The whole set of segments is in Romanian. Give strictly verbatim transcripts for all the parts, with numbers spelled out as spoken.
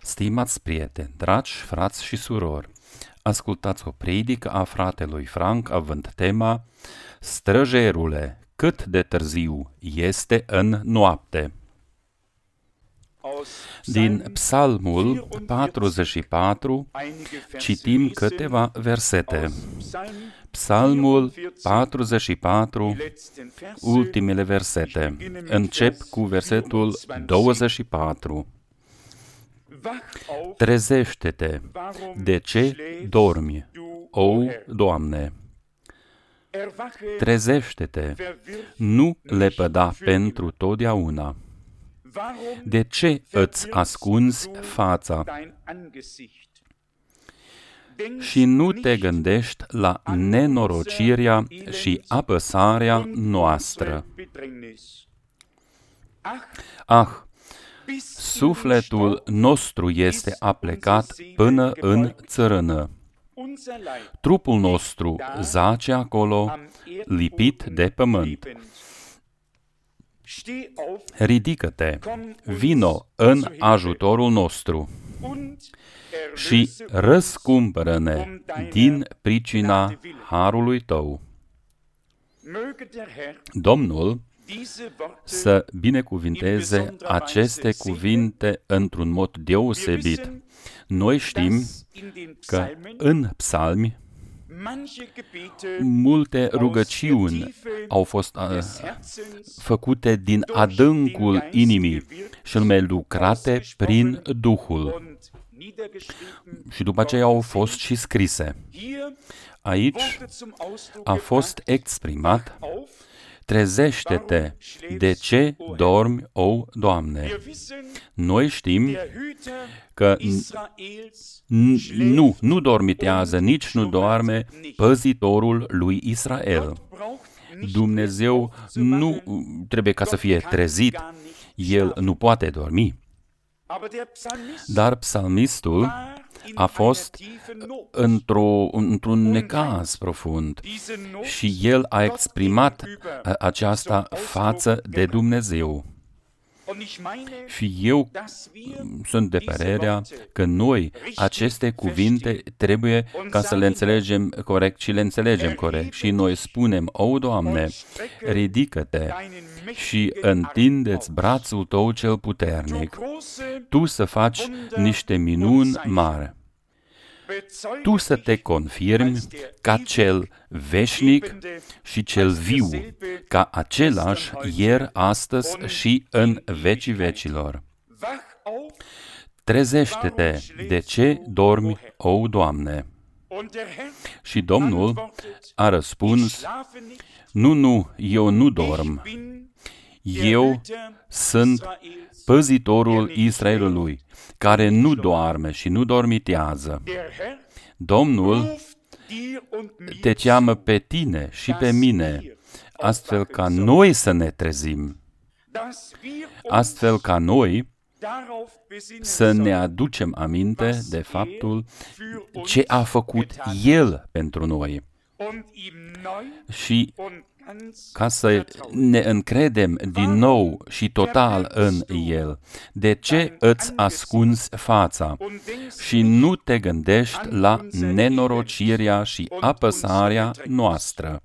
Stimați prieteni, dragi frați și surori, ascultați o predică a fratelui Frank având tema Străjerule, cât de târziu este în noapte. Din Psalmul patruzeci și patru citim câteva versete. Psalmul patruzeci și patru, ultimele versete. Încep cu versetul douăzeci și patru. Trezește-te, de ce dormi, o Doamne? Trezește-te, nu lepăda pentru totdeauna. De ce îți ascunzi fața? Și nu te gândești la nenorocirea și apăsarea noastră. Ah, sufletul nostru este aplecat până în țărână. Trupul nostru zace acolo, lipit de pământ. Ridică-te, vino în ajutorul nostru și răscumpără-ne din pricina harului tău. Domnul să binecuvinteze aceste cuvinte într-un mod deosebit. Noi știm că în psalmi multe rugăciuni au fost uh, făcute din adâncul inimii, și anume lucrate prin Duhul. Și după aceea au fost și scrise. Aici a fost exprimat: trezește-te, de ce dormi, o Doamne? Noi știm că nu, nu dormitează, nici nu doarme păzitorul lui Israel. Dumnezeu nu trebuie ca să fie trezit, El nu poate dormi. Dar psalmistul a fost într-o, într-un necaz profund și el a exprimat aceasta față de Dumnezeu. Și eu sunt de părerea că noi aceste cuvinte trebuie ca să le înțelegem corect și le înțelegem corect. Și noi spunem: o, Doamne, ridică-te și întinde-ți brațul tău cel puternic. Tu să faci niște minuni mari. Tu să te confirmi ca cel veșnic și cel viu, ca același ieri, astăzi și în vecii vecilor. Trezește-te, de ce dormi, o Doamne? Și Domnul a răspuns: nu, nu, eu nu dorm. Eu sunt păzitorul Israelului, care nu doarme și nu dormitează. Domnul te cheamă pe tine și pe mine, astfel ca noi să ne trezim, astfel ca noi să ne aducem aminte de faptul ce a făcut El pentru noi și ca să ne încredem din nou și total în El. De ce îți ascunzi fața și nu te gândești la nenorocirea și apăsarea noastră?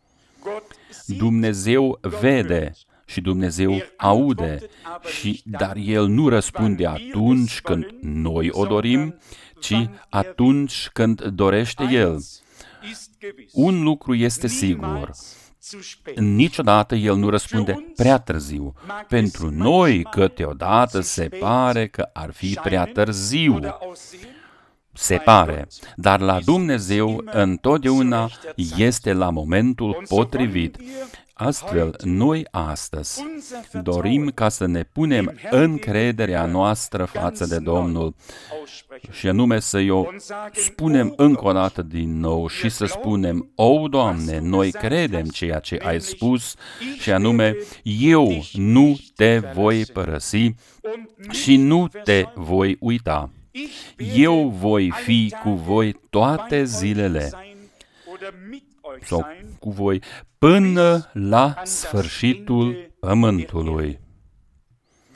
Dumnezeu vede și Dumnezeu aude, și, dar El nu răspunde atunci când noi o dorim, ci atunci când dorește El. Un lucru este sigur: niciodată El nu răspunde prea târziu. Pentru noi, câteodată se pare că ar fi prea târziu. Se pare, dar la Dumnezeu întotdeauna este la momentul potrivit. Astfel, noi astăzi dorim ca să ne punem încrederea noastră față de Domnul, și anume să o spunem încă o dată din nou și să spunem: o, Doamne, noi credem ceea ce ai spus, și anume: eu nu te voi părăsi și nu te voi uita. Eu voi fi cu voi toate zilele, sau cu voi până la sfârșitul pământului.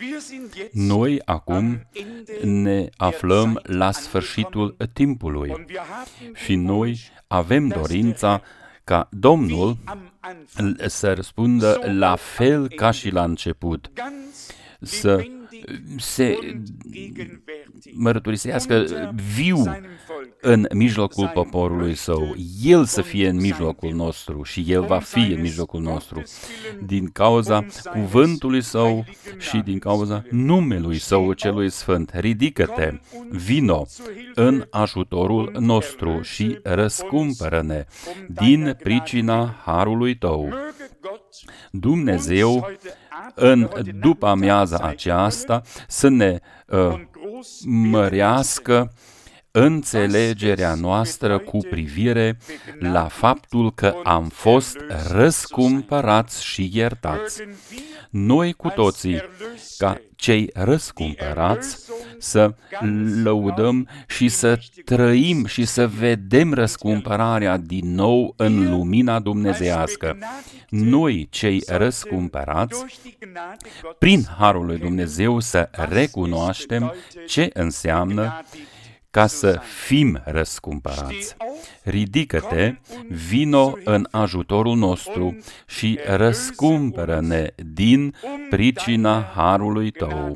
Noi acum ne aflăm la sfârșitul timpului și noi avem dorința ca Domnul să răspundă la fel ca și la început, să se mărturisească viu în mijlocul poporului său, El să fie în mijlocul nostru și El va fi în mijlocul nostru, din cauza cuvântului Său și din cauza numelui Său celui Sfânt. Ridică-te, vino în ajutorul nostru și răscumpără-ne din pricina harului Tău. Dumnezeu, în după amiaza aceasta, să ne uh, mărească înțelegerea noastră cu privire la faptul că am fost răscumpărați și iertați. Noi cu toții, ca cei răscumpărați, să lăudăm și să trăim și să vedem răscumpărarea din nou în lumina dumnezeiască. Noi, cei răscumpărați, prin harul lui Dumnezeu să recunoaștem ce înseamnă ca să fim răscumpărați. Ridică-te, vino în ajutorul nostru și răscumpără-ne din pricina harului Tău.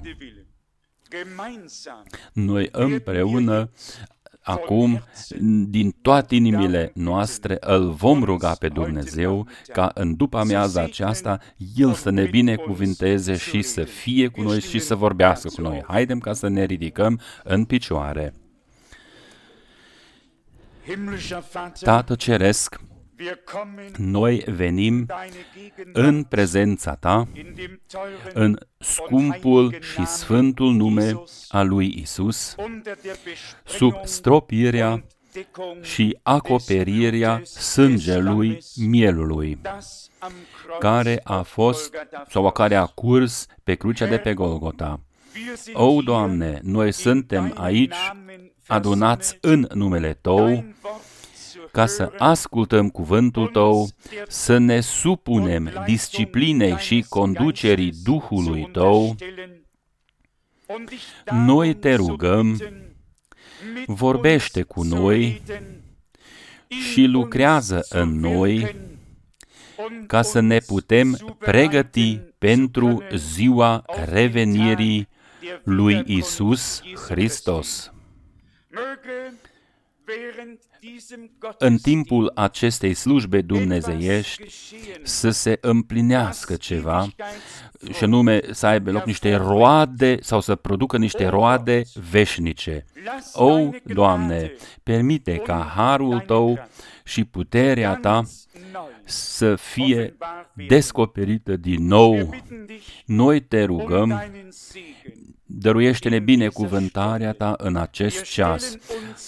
Noi împreună, acum, din toate inimile noastre, îl vom ruga pe Dumnezeu ca în după amiaza aceasta El să ne binecuvinteze și să fie cu noi și să vorbească cu noi. Haidem ca să ne ridicăm în picioare. Tată Ceresc, noi venim în prezența Ta, în scumpul și sfântul nume al lui Isus, sub stropirea și acoperirea sângelui mielului, care a fost sau care a curs pe crucea de pe Golgota. O, Doamne, noi suntem aici adunați în numele Tău, ca să ascultăm cuvântul Tău, să ne supunem disciplinei și conducerii Duhului Tău. Noi Te rugăm, vorbește cu noi și lucrează în noi, ca să ne putem pregăti pentru ziua revenirii lui Isus Hristos. În timpul acestei slujbe dumnezeiești să se împlinească ceva, și anume să aibă loc niște roade sau să producă niște roade veșnice. O, Doamne, permite ca harul Tău și puterea Ta să fie descoperită din nou. Noi Te rugăm, dăruiește-ne binecuvântarea Ta în acest ceas.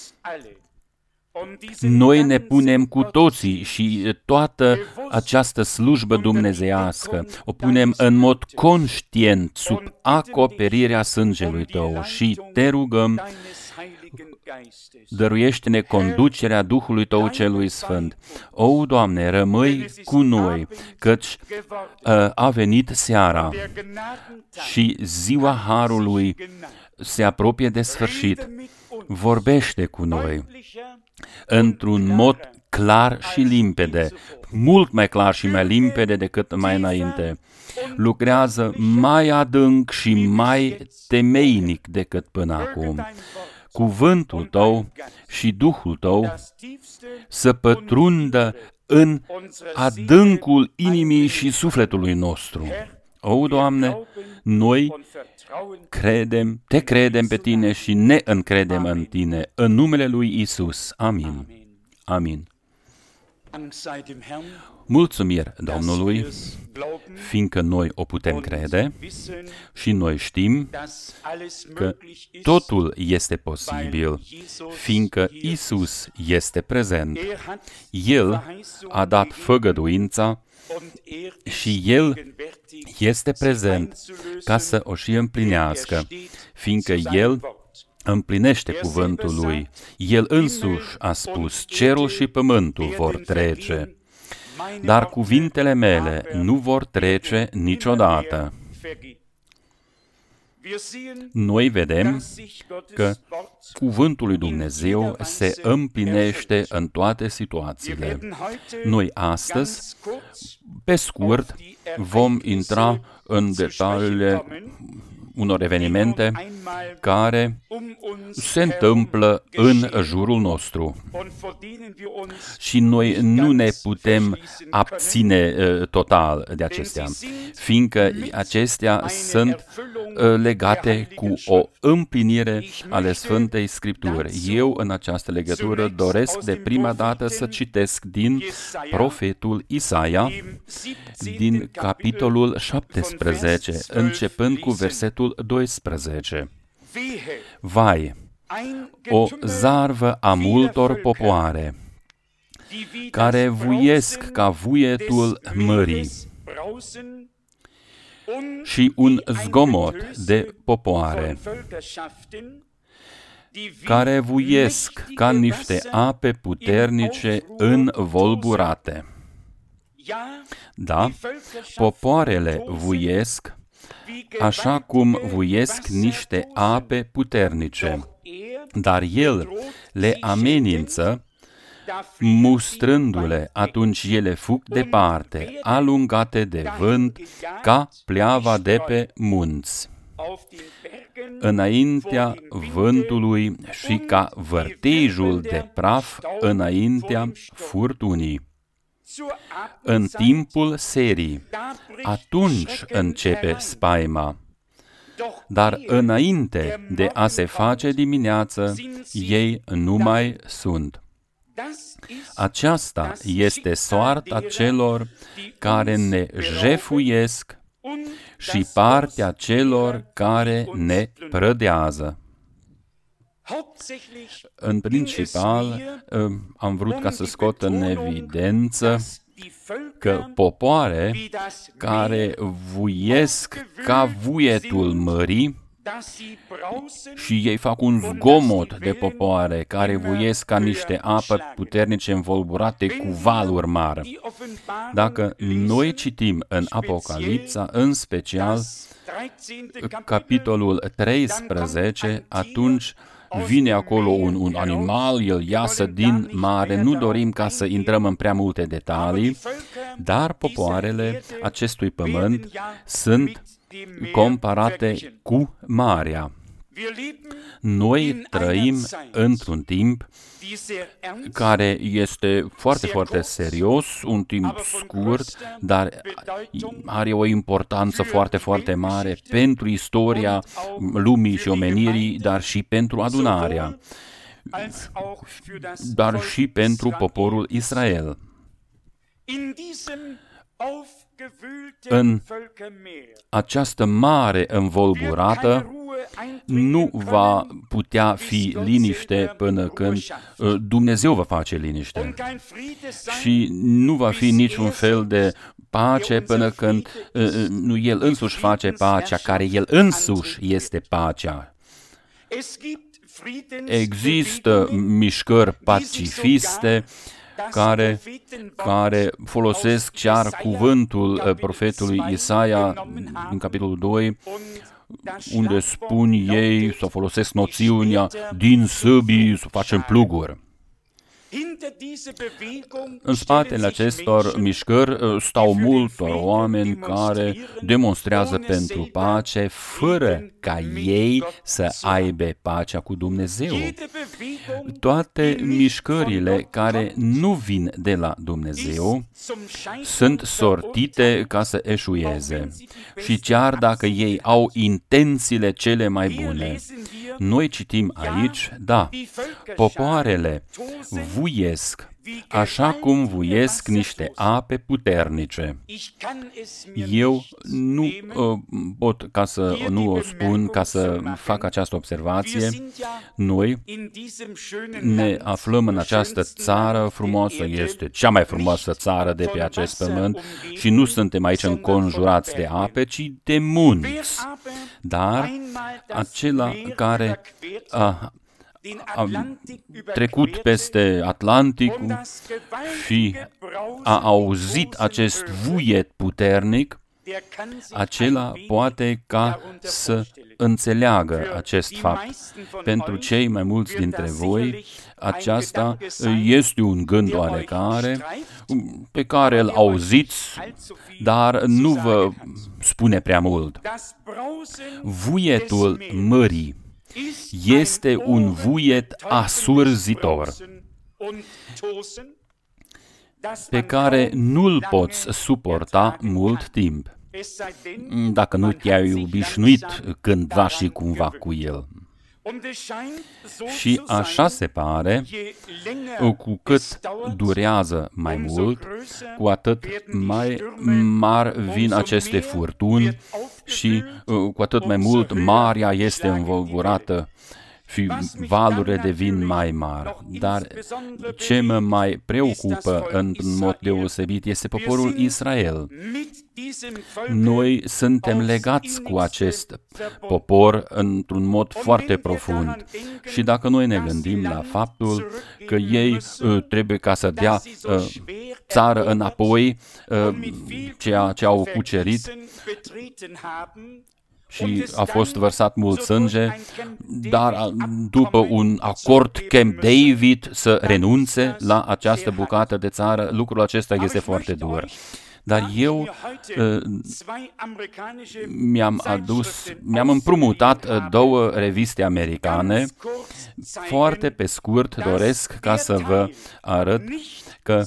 Noi ne punem cu toții și toată această slujbă dumnezeiască o punem în mod conștient sub acoperirea sângelui Tău și Te rugăm, dăruiește-ne conducerea Duhului Tău celui Sfânt. O, Doamne, rămâi cu noi, căci uh, a venit seara și ziua Harului se apropie de sfârșit. Vorbește cu noi într-un mod clar și limpede, mult mai clar și mai limpede decât mai înainte. Lucrează mai adânc și mai temeinic decât până acum. Cuvântul Tău și Duhul Tău să pătrundă în adâncul inimii și sufletului nostru. O, Doamne, noi credem, Te credem pe Tine și ne încredem în Tine, în numele lui Isus. Amin. Amin. Mulțumiri Domnului, fiindcă noi o putem crede și noi știm că totul este posibil, fiindcă Isus este prezent. El a dat făgăduința și El este prezent ca să o și împlinească, fiindcă El împlinește cuvântul Lui. El însuși a spus, cerul și pământul vor trece, dar cuvintele mele nu vor trece niciodată. Noi vedem că cuvântul lui Dumnezeu se împlinește în toate situațiile. Noi astăzi, pe scurt, vom intra în detaliile unor evenimente care se întâmplă în jurul nostru. Și noi nu ne putem abține uh, total de acestea, fiindcă acestea sunt uh, legate cu o împlinire ale Sfântei Scripturi. Eu, în această legătură, doresc de prima dată să citesc din profetul Isaia, din capitolul șaptesprezece, începând cu versetul doisprezece. Vai, o zarvă a multor popoare, care vuiesc ca vuietul mării, și un zgomot de popoare, care vuiesc ca niște ape puternice învolburate. Da, popoarele vuiesc așa cum vuiesc niște ape puternice, dar el le amenință, mustrându-le, atunci ele fug departe, alungate de vânt, ca pleava de pe munți, înaintea vântului și ca vârtejul de praf înaintea furtunii. În timpul serii, atunci începe spaima, dar înainte de a se face dimineață, ei nu mai sunt. Aceasta este soarta celor care ne jefuiesc și partea celor care ne prădează. În principal, am vrut ca să scot în evidență că popoare care vuiesc ca vuietul mării, și ei fac un zgomot de popoare care vuiesc ca niște apă puternice învolburate cu valuri mari. Dacă noi citim în Apocalipsa, în special capitolul treisprezece, atunci vine acolo un, un animal, el iasă din mare, nu dorim ca să intrăm în prea multe detalii, dar popoarele acestui pământ sunt comparate cu marea. Noi trăim într-un timp care este foarte, foarte serios, un timp scurt, dar are o importanță foarte, foarte mare pentru istoria lumii și omenirii, dar și pentru adunarea, dar și pentru poporul Israel. În această mare învolburată nu va putea fi liniște până când Dumnezeu va face liniște. Și nu va fi niciun fel de pace până când nu El însuși face pacea, care El însuși este pacea. Există mișcări pacifiste care, care folosesc chiar cuvântul profetului Isaia în capitolul doi, unde spun ei să folosesc noțiunea din săbii să facem pluguri. În spatele acestor mișcări stau multor oameni care demonstrează pentru pace, fără ca ei să aibă pacea cu Dumnezeu. Toate mișcările care nu vin de la Dumnezeu sunt sortite ca să eșueze. Și chiar dacă ei au intențiile cele mai bune, noi citim aici, da, popoarele vuiesc, așa cum vuiesc niște ape puternice. Eu nu uh, pot ca să nu o spun, ca să fac această observație. Noi ne aflăm în această țară frumoasă, este cea mai frumoasă țară de pe acest pământ și nu suntem aici înconjurați de ape, ci de munți. Dar acela care a, a trecut peste Atlantic și a auzit acest vuiet puternic, acela poate ca să înțeleagă acest fapt. Pentru cei mai mulți dintre voi, aceasta este un gând oarecare pe care îl auziți, dar nu vă spune prea mult. Vuietul mării este un vuiet asurzitor pe care nu-l poți suporta mult timp, dacă nu te-ai obișnuit cândva și cumva cu el. Și așa se pare, cu cât durează mai mult, cu atât mai mari vin aceste furtuni și cu atât mai mult marea este învolburată și valurile devin mai mari. Dar ce mă mai preocupă în mod deosebit este poporul Israel. Noi suntem legați cu acest popor într-un mod foarte profund. Și dacă noi ne gândim la faptul că ei uh, trebuie ca să dea uh, țară înapoi, uh, ceea ce au cucerit, și a fost vărsat mult sânge, dar după un acord Camp David să renunțe la această bucată de țară, lucrul acesta este foarte dur. Dar eu uh, mi-am adus, mi-am împrumutat două reviste americane. Foarte pe scurt doresc ca să vă arăt că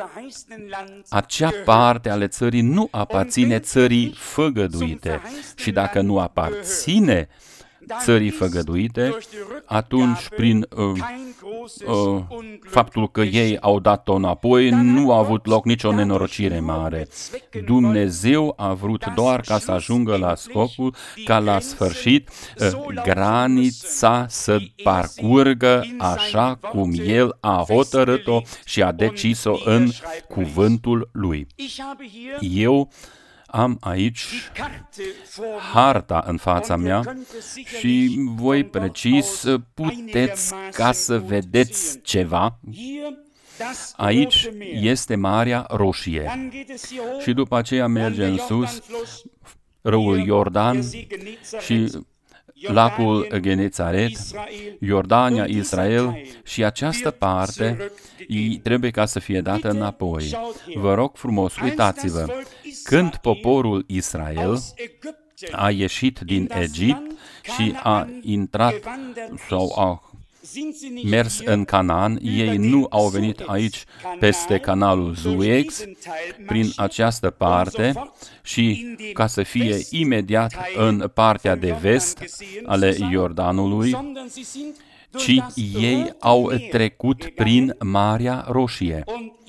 acea parte ale țării nu aparține țării făgăduite. Și dacă nu aparține țării făgăduite, atunci prin uh, uh, faptul că ei au dat-o înapoi, nu a avut loc nicio nenorocire mare. Dumnezeu a vrut doar ca să ajungă la scopul, ca la sfârșit uh, granița să parcurgă așa cum El a hotărât-o și a decis-o în cuvântul Lui. Eu am aici harta în fața mea și voi precis puteți ca să vedeți ceva. Aici este Marea Roșie și după aceea merge în sus râul Iordan și lacul Genezaret, Iordania, Israel, și această parte trebuie ca să fie dată înapoi. Vă rog frumos, uitați-vă, când poporul Israel a ieșit din Egipt și a intrat sau a mers în Canaan, ei nu au venit aici peste canalul Suez, prin această parte, și ca să fie imediat în partea de vest ale Iordanului, ci ei au trecut prin Marea Roșie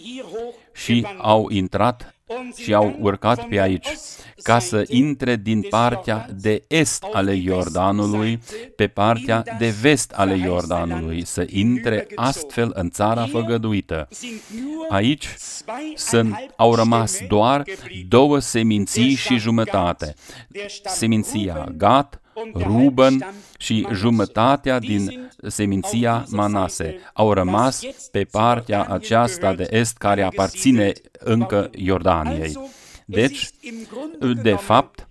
și au intrat și au urcat pe aici, ca să intre din partea de est ale Iordanului pe partea de vest ale Iordanului, să intre astfel în țara făgăduită. Aici sunt, au rămas doar două seminții și jumătate. Seminția Gad, Ruben și jumătatea din seminția Manase au rămas pe partea aceasta de est care aparține încă Iordaniei. Deci, de fapt,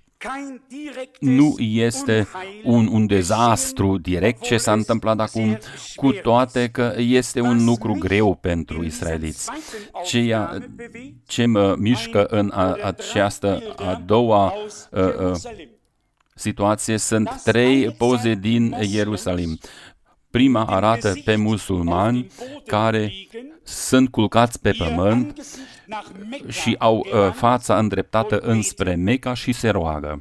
nu este un, un dezastru direct ce s-a întâmplat acum, cu toate că este un lucru greu pentru israeliți. Ceea ce mă mișcă în a, această a doua uh, uh, situație sunt trei poze din Ierusalim. Prima arată pe musulmani care sunt culcați pe pământ și au uh, fața îndreptată înspre Meca și se roagă.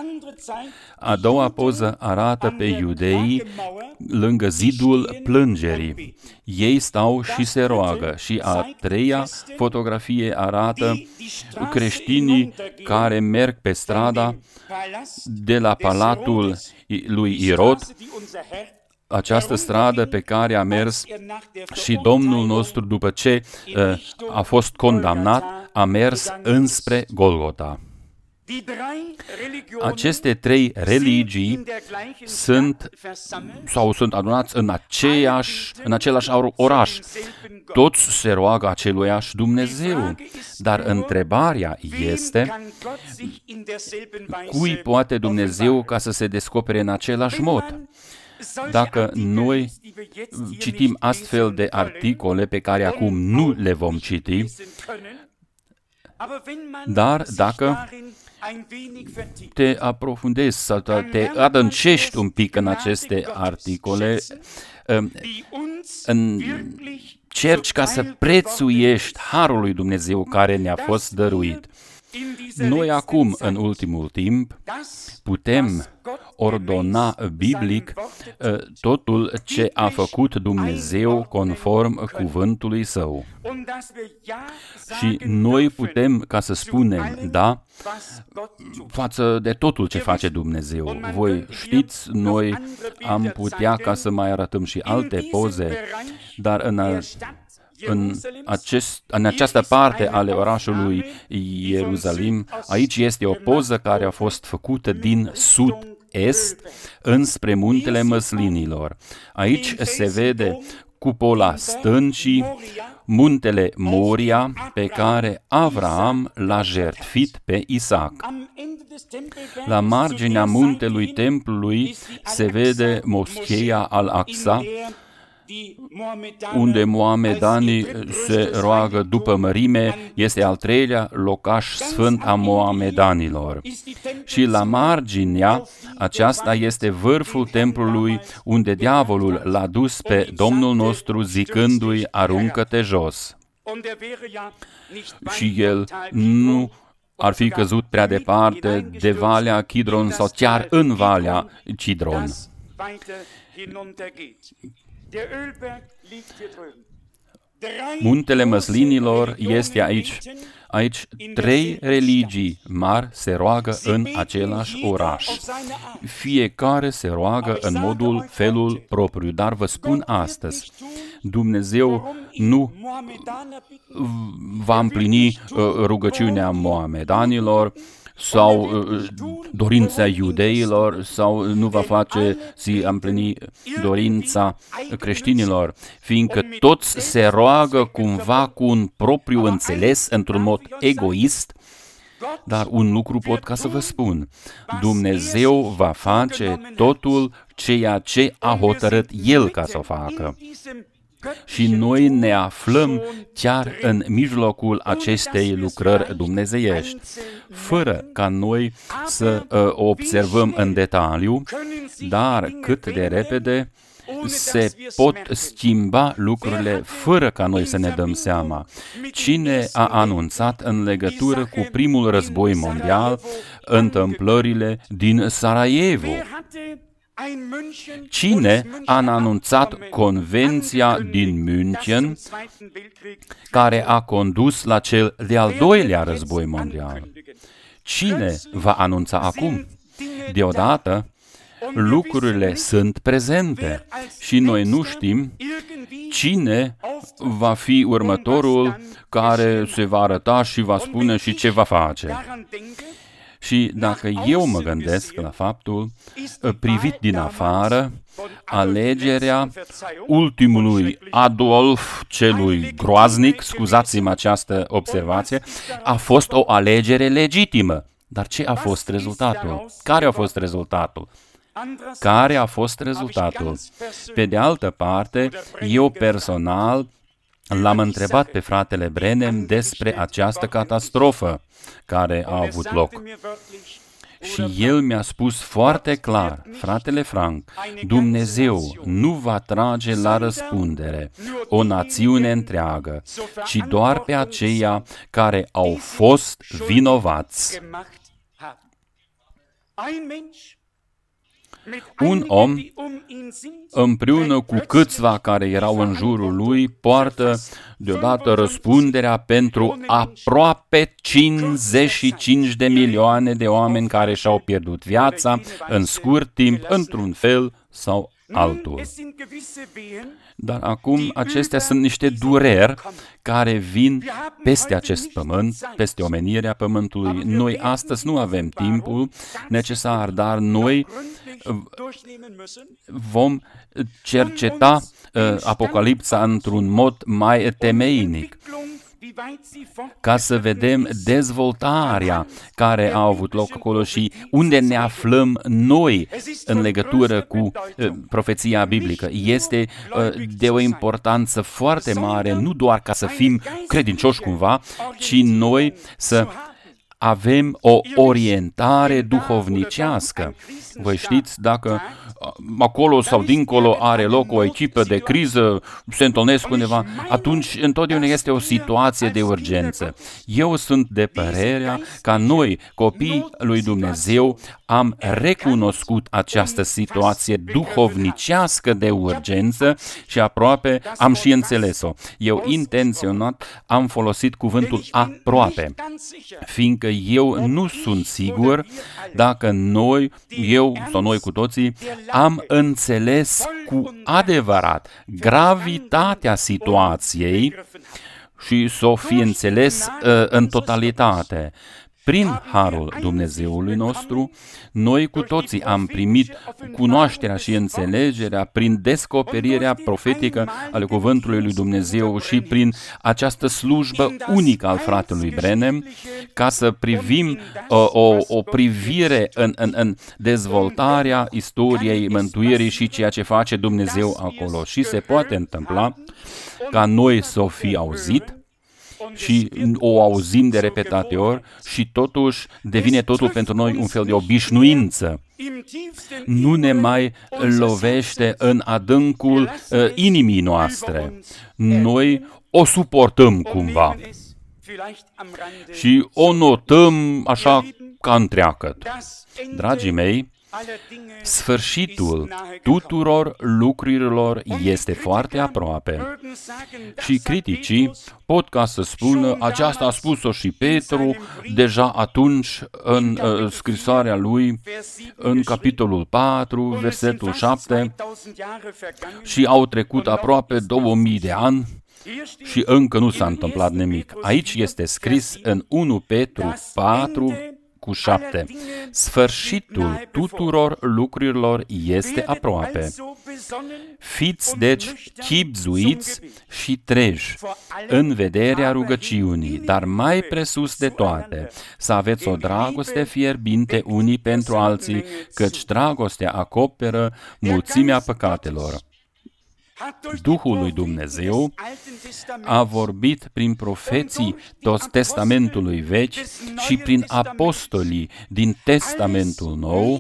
A doua poză arată pe iudei lângă zidul plângerii. Ei stau și se roagă. Și a treia fotografie arată creștinii care merg pe strada de la palatul lui Irod, această stradă pe care a mers și Domnul nostru, după ce uh, a fost condamnat, a mers înspre Golgota. Aceste trei religii sunt sau sunt adunați în, aceeași, în același oraș. Toți se roagă aceluiași Dumnezeu. Dar întrebarea este, cui poate Dumnezeu ca să se descopere în același mod? Dacă noi citim astfel de articole pe care acum nu le vom citi, dar dacă te aprofundezi sau te adâncești un pic în aceste articole, încerci ca să prețuiești harul lui Dumnezeu care ne-a fost dăruit. Noi acum, în ultimul timp, putem ordona biblic totul ce a făcut Dumnezeu conform cuvântului Său. Și noi putem ca să spunem da față de totul ce face Dumnezeu. Voi știți, noi am putea ca să mai arătăm și alte poze, dar în a În, acest, în această parte ale orașului Ierusalim, aici este o poză care a fost făcută din sud-est înspre muntele Măslinilor. Aici se vede cupola stâncii, muntele Moria, pe care Avraam l-a jertfit pe Isaac. La marginea muntelui templului se vede moscheea Al-Aqsa, unde moamedanii se roagă după mărime, este al treilea locaș sfânt a moamedanilor. Și la marginea aceasta este vârful templului unde diavolul l-a dus pe Domnul nostru zicându-i, aruncă-te jos. Și el nu ar fi căzut prea departe de Valea Kidron sau chiar în Valea Kidron. Muntele Măslinilor este aici. Aici trei religii mari se roagă în același oraș. Fiecare se roagă în modul, felul propriu. Dar vă spun astăzi, Dumnezeu nu va împlini rugăciunea moamedanilor sau dorința iudeilor, sau nu va face și împlini dorința creștinilor, fiindcă toți se roagă cumva cu un propriu înțeles, într-un mod egoist. Dar un lucru pot ca să vă spun, Dumnezeu va face totul ceea ce a hotărât El ca să o facă. Și noi ne aflăm chiar în mijlocul acestei lucrări dumnezeiești. Fără ca noi să uh, o observăm în detaliu, dar cât de repede se pot schimba lucrurile fără ca noi să ne dăm seama. Cine a anunțat în legătură cu primul război mondial întâmplările din Sarajevo? Cine a anunțat Convenția din München, care a condus la cel de-al doilea război mondial? Cine va anunța acum? Deodată, lucrurile sunt prezente și noi nu știm cine va fi următorul care se va arăta și va spune și ce va face. Și dacă eu mă gândesc la faptul, privit din afară, alegerea ultimului Adolf celui groaznic, scuzați-mă această observație, a fost o alegere legitimă. Dar ce a fost rezultatul? Care a fost rezultatul? Care a fost rezultatul? Pe de altă parte, eu personal l-am întrebat pe fratele Branham despre această catastrofă care a avut loc. Și el mi-a spus foarte clar, fratele Frank, Dumnezeu nu va trage la răspundere o națiune întreagă, ci doar pe aceia care au fost vinovați. Un om, împreună cu câțiva care erau în jurul lui, poartă deodată răspunderea pentru aproape cincizeci și cinci de milioane de oameni care și-au pierdut viața în scurt timp, într-un fel sau altul. Dar acum acestea sunt niște dureri care vin peste acest pământ, peste omenirea pământului. Noi astăzi nu avem timpul necesar, dar noi vom cerceta uh, Apocalipsa într-un mod mai temeinic, ca să vedem dezvoltarea care a avut loc acolo și unde ne aflăm noi în legătură cu uh, profeția biblică. Este uh, de o importanță foarte mare, nu doar ca să fim credincioși cumva, ci noi să avem o orientare duhovnicească. Voi știți, dacă acolo sau dincolo are loc o echipă de criză, se întâlnesc undeva, atunci întotdeauna este o situație de urgență. Eu sunt de părerea că noi, copiii lui Dumnezeu, am recunoscut această situație duhovnicească de urgență și aproape am și înțeles-o. Eu intenționat am folosit cuvântul aproape, fiindcă eu nu sunt sigur dacă noi, eu sau noi cu toții, am înțeles cu adevărat gravitatea situației și s-o fi înțeles uh, în totalitate. Prin harul Dumnezeului nostru, noi cu toții am primit cunoașterea și înțelegerea prin descoperirea profetică ale cuvântului lui Dumnezeu și prin această slujbă unică al fratelui Branham, ca să privim uh, o, o privire în, în, în dezvoltarea istoriei mântuirii și ceea ce face Dumnezeu acolo. Și se poate întâmpla ca noi să o fi auzit și o auzim de repetate ori și totuși devine totul pentru noi un fel de obișnuință. Nu ne mai lovește în adâncul uh, inimii noastre. Noi o suportăm cumva și o notăm așa ca întreagăt. Dragii mei, sfârșitul tuturor lucrurilor este foarte aproape. Și criticii pot ca să spună, aceasta a spus-o și Petru deja atunci în uh, scrisoarea lui, în capitolul patru, versetul șapte, și au trecut aproape două mii de ani și încă nu s-a întâmplat nimic. Aici este scris în unu Petru patru, cu șapte. Sfârșitul tuturor lucrurilor este aproape. Fiți deci chibzuiți și treji în vederea rugăciunii, dar mai presus de toate, să aveți o dragoste fierbinte unii pentru alții, căci dragostea acoperă mulțimea păcatelor. Duhul lui Dumnezeu a vorbit prin profeții Testamentului Vechi și prin apostolii din Testamentul Nou,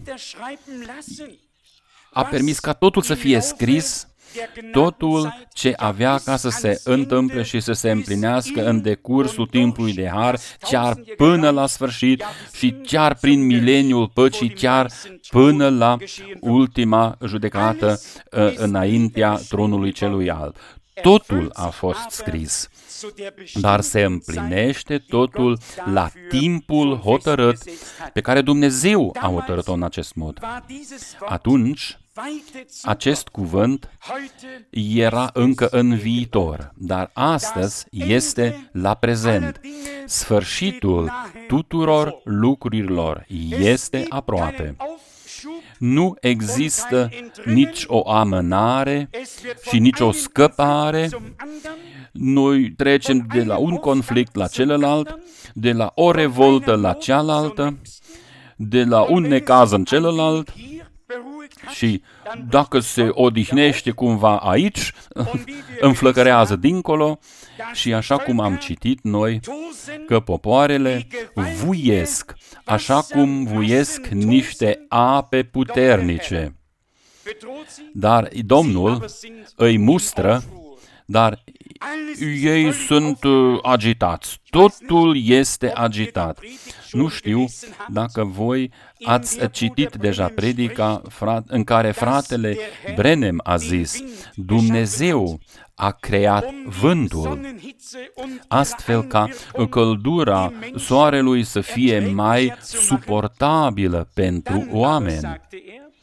a permis ca totul să fie scris, totul ce avea ca să se întâmple și să se împlinească în decursul timpului de har, chiar până la sfârșit și chiar prin mileniul păcii, chiar până la ultima judecată înaintea tronului celui alb. Totul a fost scris, dar se împlinește totul la timpul hotărât pe care Dumnezeu a hotărât-o în acest mod. Atunci, acest cuvânt era încă în viitor, dar astăzi este la prezent. Sfârșitul tuturor lucrurilor este aproape. Nu există nici o amânare și nici o scăpare. Noi trecem de la un conflict la celălalt, de la o revoltă la cealaltă, de la un necaz în celălalt, și dacă se odihnește cumva aici, înflăcărează dincolo, și așa cum am citit noi, că popoarele vuiesc, așa cum vuiesc niște ape puternice. Dar Domnul îi mustră, dar ei sunt uh, agitați. Totul este agitat. Nu știu dacă voi ați citit deja predica în care fratele Branham a zis: Dumnezeu a creat vântul astfel ca căldura soarelui să fie mai suportabilă pentru oameni.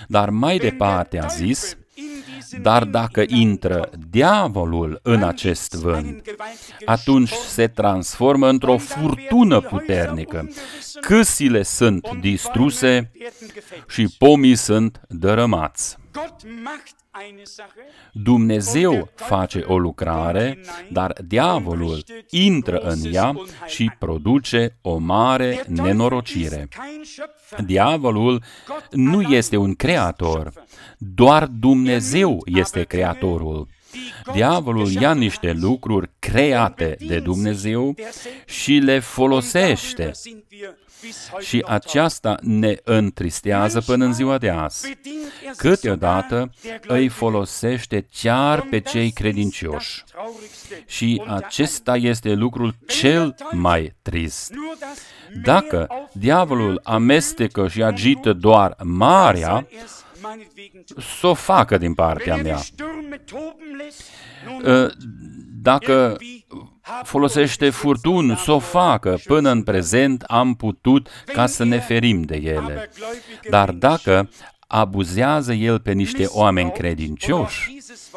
Dar mai departe a zis, dar dacă intră diavolul în acest vânt, atunci se transformă într-o furtună puternică. Câsile sunt distruse și pomii sunt dărâmați. Dumnezeu face o lucrare, dar diavolul intră în ea și produce o mare nenorocire. Diavolul nu este un creator, doar Dumnezeu este creatorul. Diavolul ia niște lucruri create de Dumnezeu și le folosește. Și aceasta ne întristează până în ziua de azi. Câteodată îi folosește chiar pe cei credincioși. Și acesta este lucrul cel mai trist. Dacă diavolul amestecă și agită doar marea, să o facă din partea mea. Dacă folosește furtuni, să o facă. Până în prezent am putut ca să ne ferim de ele. Dar dacă abuzează el pe niște oameni credincioși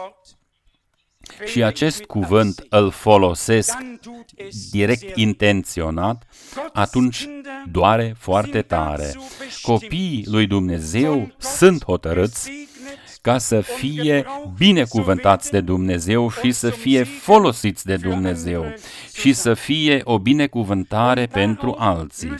și acest cuvânt îl folosesc direct intenționat, atunci doare foarte tare. Copiii lui Dumnezeu sunt hotărâți ca să fie binecuvântați de Dumnezeu și să fie folosiți de Dumnezeu și să fie o binecuvântare pentru alții.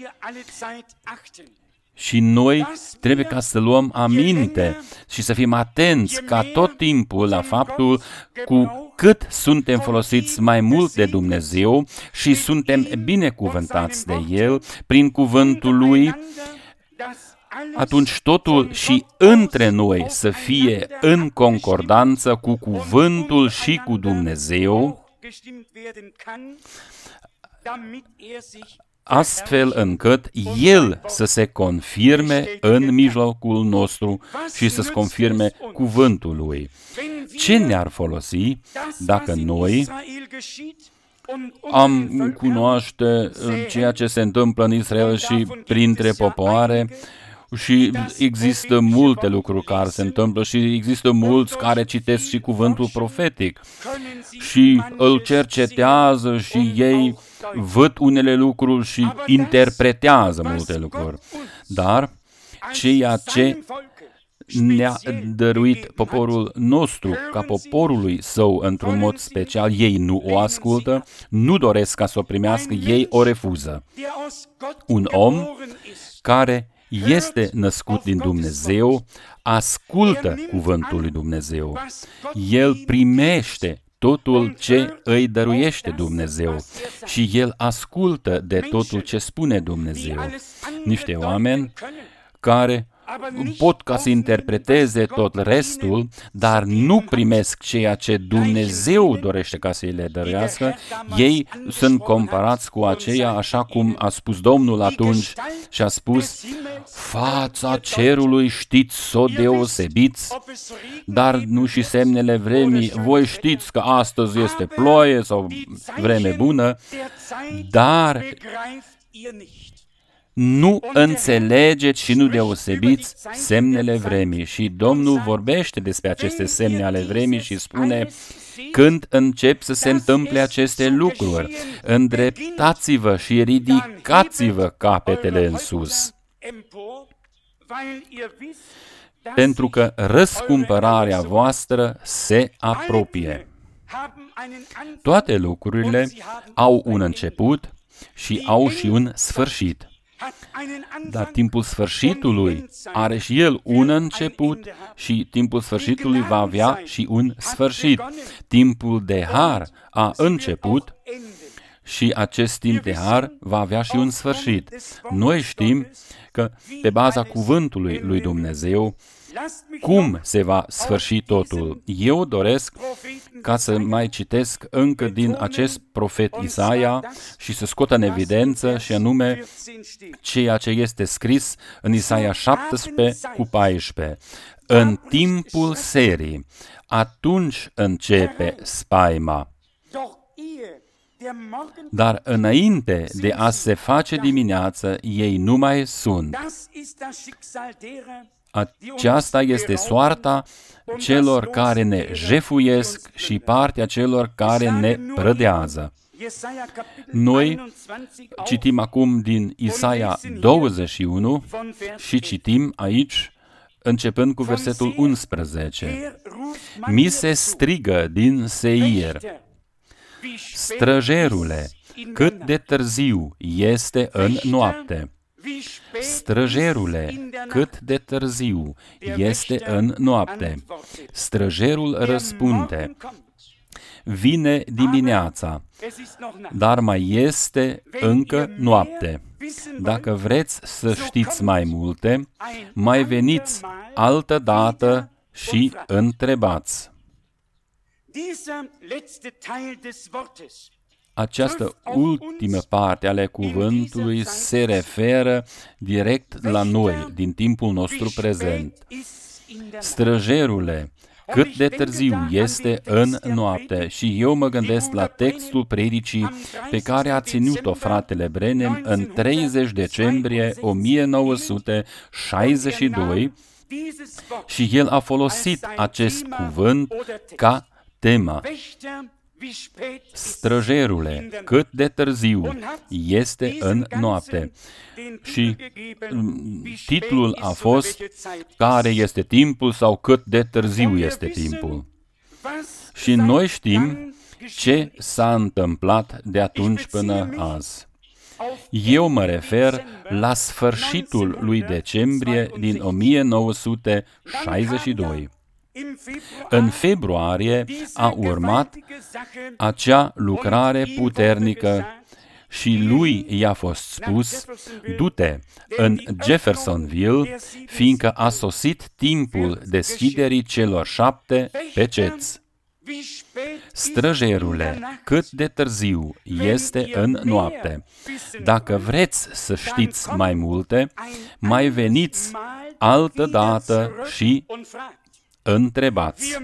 Și noi trebuie ca să luăm aminte și să fim atenți ca tot timpul la faptul cu cât suntem folosiți mai mult de Dumnezeu și suntem binecuvântați de El prin cuvântul Lui, atunci totul și între noi să fie în concordanță cu cuvântul și cu Dumnezeu, astfel încât El să se confirme în mijlocul nostru și să-ți confirme cuvântul Lui. Ce ne-ar folosi dacă noi am cunoaște ceea ce se întâmplă în Israel și printre popoare, și există multe lucruri care se întâmplă și există mulți care citesc și cuvântul profetic și îl cercetează și ei văd unele lucruri și interpretează multe lucruri. Dar ceea ce ne-a dăruit poporul nostru ca poporului său într-un mod special, ei nu o ascultă, nu doresc ca să o primească, ei o refuză. Un om care este născut din Dumnezeu, ascultă cuvântul lui Dumnezeu. El primește totul ce îi dăruiește Dumnezeu și el ascultă de totul ce spune Dumnezeu. Niște oameni care pot ca să interpreteze tot restul, dar nu primesc ceea ce Dumnezeu dorește ca să îi le dăruiască, ei sunt comparați cu aceia, așa cum a spus Domnul atunci și a spus: fața cerului știți să o deosebiți, dar nu și semnele vremii. Voi știți că astăzi este ploaie sau vreme bună, dar nu înțelegeți și nu deosebiți semnele vremii. Și Domnul vorbește despre aceste semne ale vremii și spune: când încep să se întâmple aceste lucruri, îndreptați-vă și ridicați-vă capetele în sus, pentru că răscumpărarea voastră se apropie. Toate lucrurile au un început și au și un sfârșit. Dar timpul sfârșitului are și el un început și timpul sfârșitului va avea și un sfârșit. Timpul de har a început și acest timp de har va avea și un sfârșit. Noi știm că pe baza cuvântului lui Dumnezeu cum se va sfârși totul. Eu doresc ca să mai citesc încă din acest profet Isaia și să scot în evidență și anume ceea ce este scris în Isaia șaptesprezece cu paisprezece. În timpul serii, atunci începe spaima. Dar înainte de a se face dimineață, ei nu mai sunt. Aceasta este soarta celor care ne jefuiesc și partea celor care ne prădează. Noi citim acum din Isaia douăzeci și unu și citim aici, începând cu versetul unsprezece. Mi se strigă din Seir, străjerule, cât de târziu este în noapte. Străjerule, cât de târziu este în noapte. Străjerul răspunde, vine dimineața, dar mai este încă noapte. Dacă vreți să știți mai multe, mai veniți altă dată și întrebați. Această ultimă parte ale cuvântului se referă direct la noi, din timpul nostru prezent. Străjerule, cât de târziu este în noapte. Și eu mă gândesc la textul predicii pe care a ținut-o fratele Branham în treizeci decembrie o mie nouă sute șaizeci și doi și el a folosit acest cuvânt ca temă. Străjerule, cât de târziu este în noapte. Și titlul a fost Care este timpul sau cât de târziu este timpul. Și noi știm ce s-a întâmplat de atunci până azi. Eu mă refer la sfârșitul lui decembrie din o mie nouă sute șaizeci și doi. În februarie a urmat acea lucrare puternică și lui i-a fost spus, du-te în Jeffersonville, fiindcă a sosit timpul deschiderii celor șapte peceți. Străjerule, cât de târziu este în noapte. Dacă vreți să știți mai multe, mai veniți altă dată și întrebați.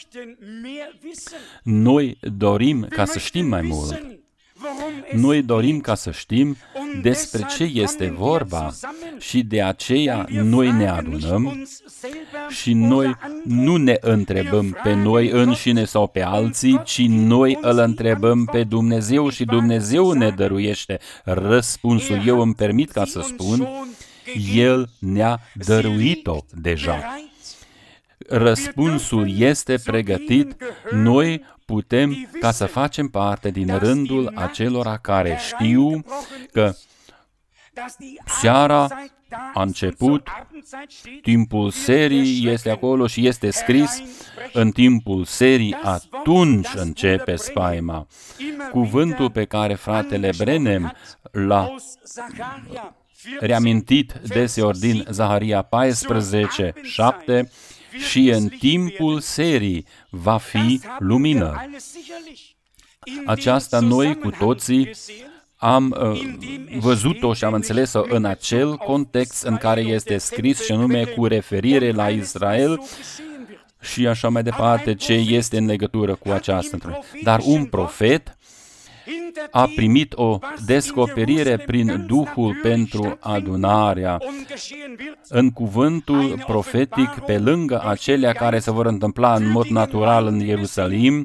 Noi dorim ca să știm mai mult. Noi dorim ca să știm despre ce este vorba și de aceea noi ne adunăm și noi nu ne întrebăm pe noi înșine sau pe alții, ci noi îl întrebăm pe Dumnezeu și Dumnezeu ne dăruiește răspunsul. Eu îmi permit ca să spun, El ne-a dăruit-o deja. Răspunsul este pregătit, noi putem ca să facem parte din rândul acelora care știu că seara a început, timpul serii este acolo și este scris, în timpul serii atunci începe spaima. Cuvântul pe care fratele Branham l-a reamintit deseori din Zaharia paisprezece șapte, și în timpul serii va fi lumină. Aceasta noi cu toții am uh, văzut-o și am înțeles-o în acel context în care este scris și anume cu referire la Israel și așa mai departe ce este în legătură cu aceasta. Dar un profet a primit o descoperire prin Duhul pentru adunarea. În cuvântul profetic, pe lângă acelea care se vor întâmpla în mod natural în Ierusalim,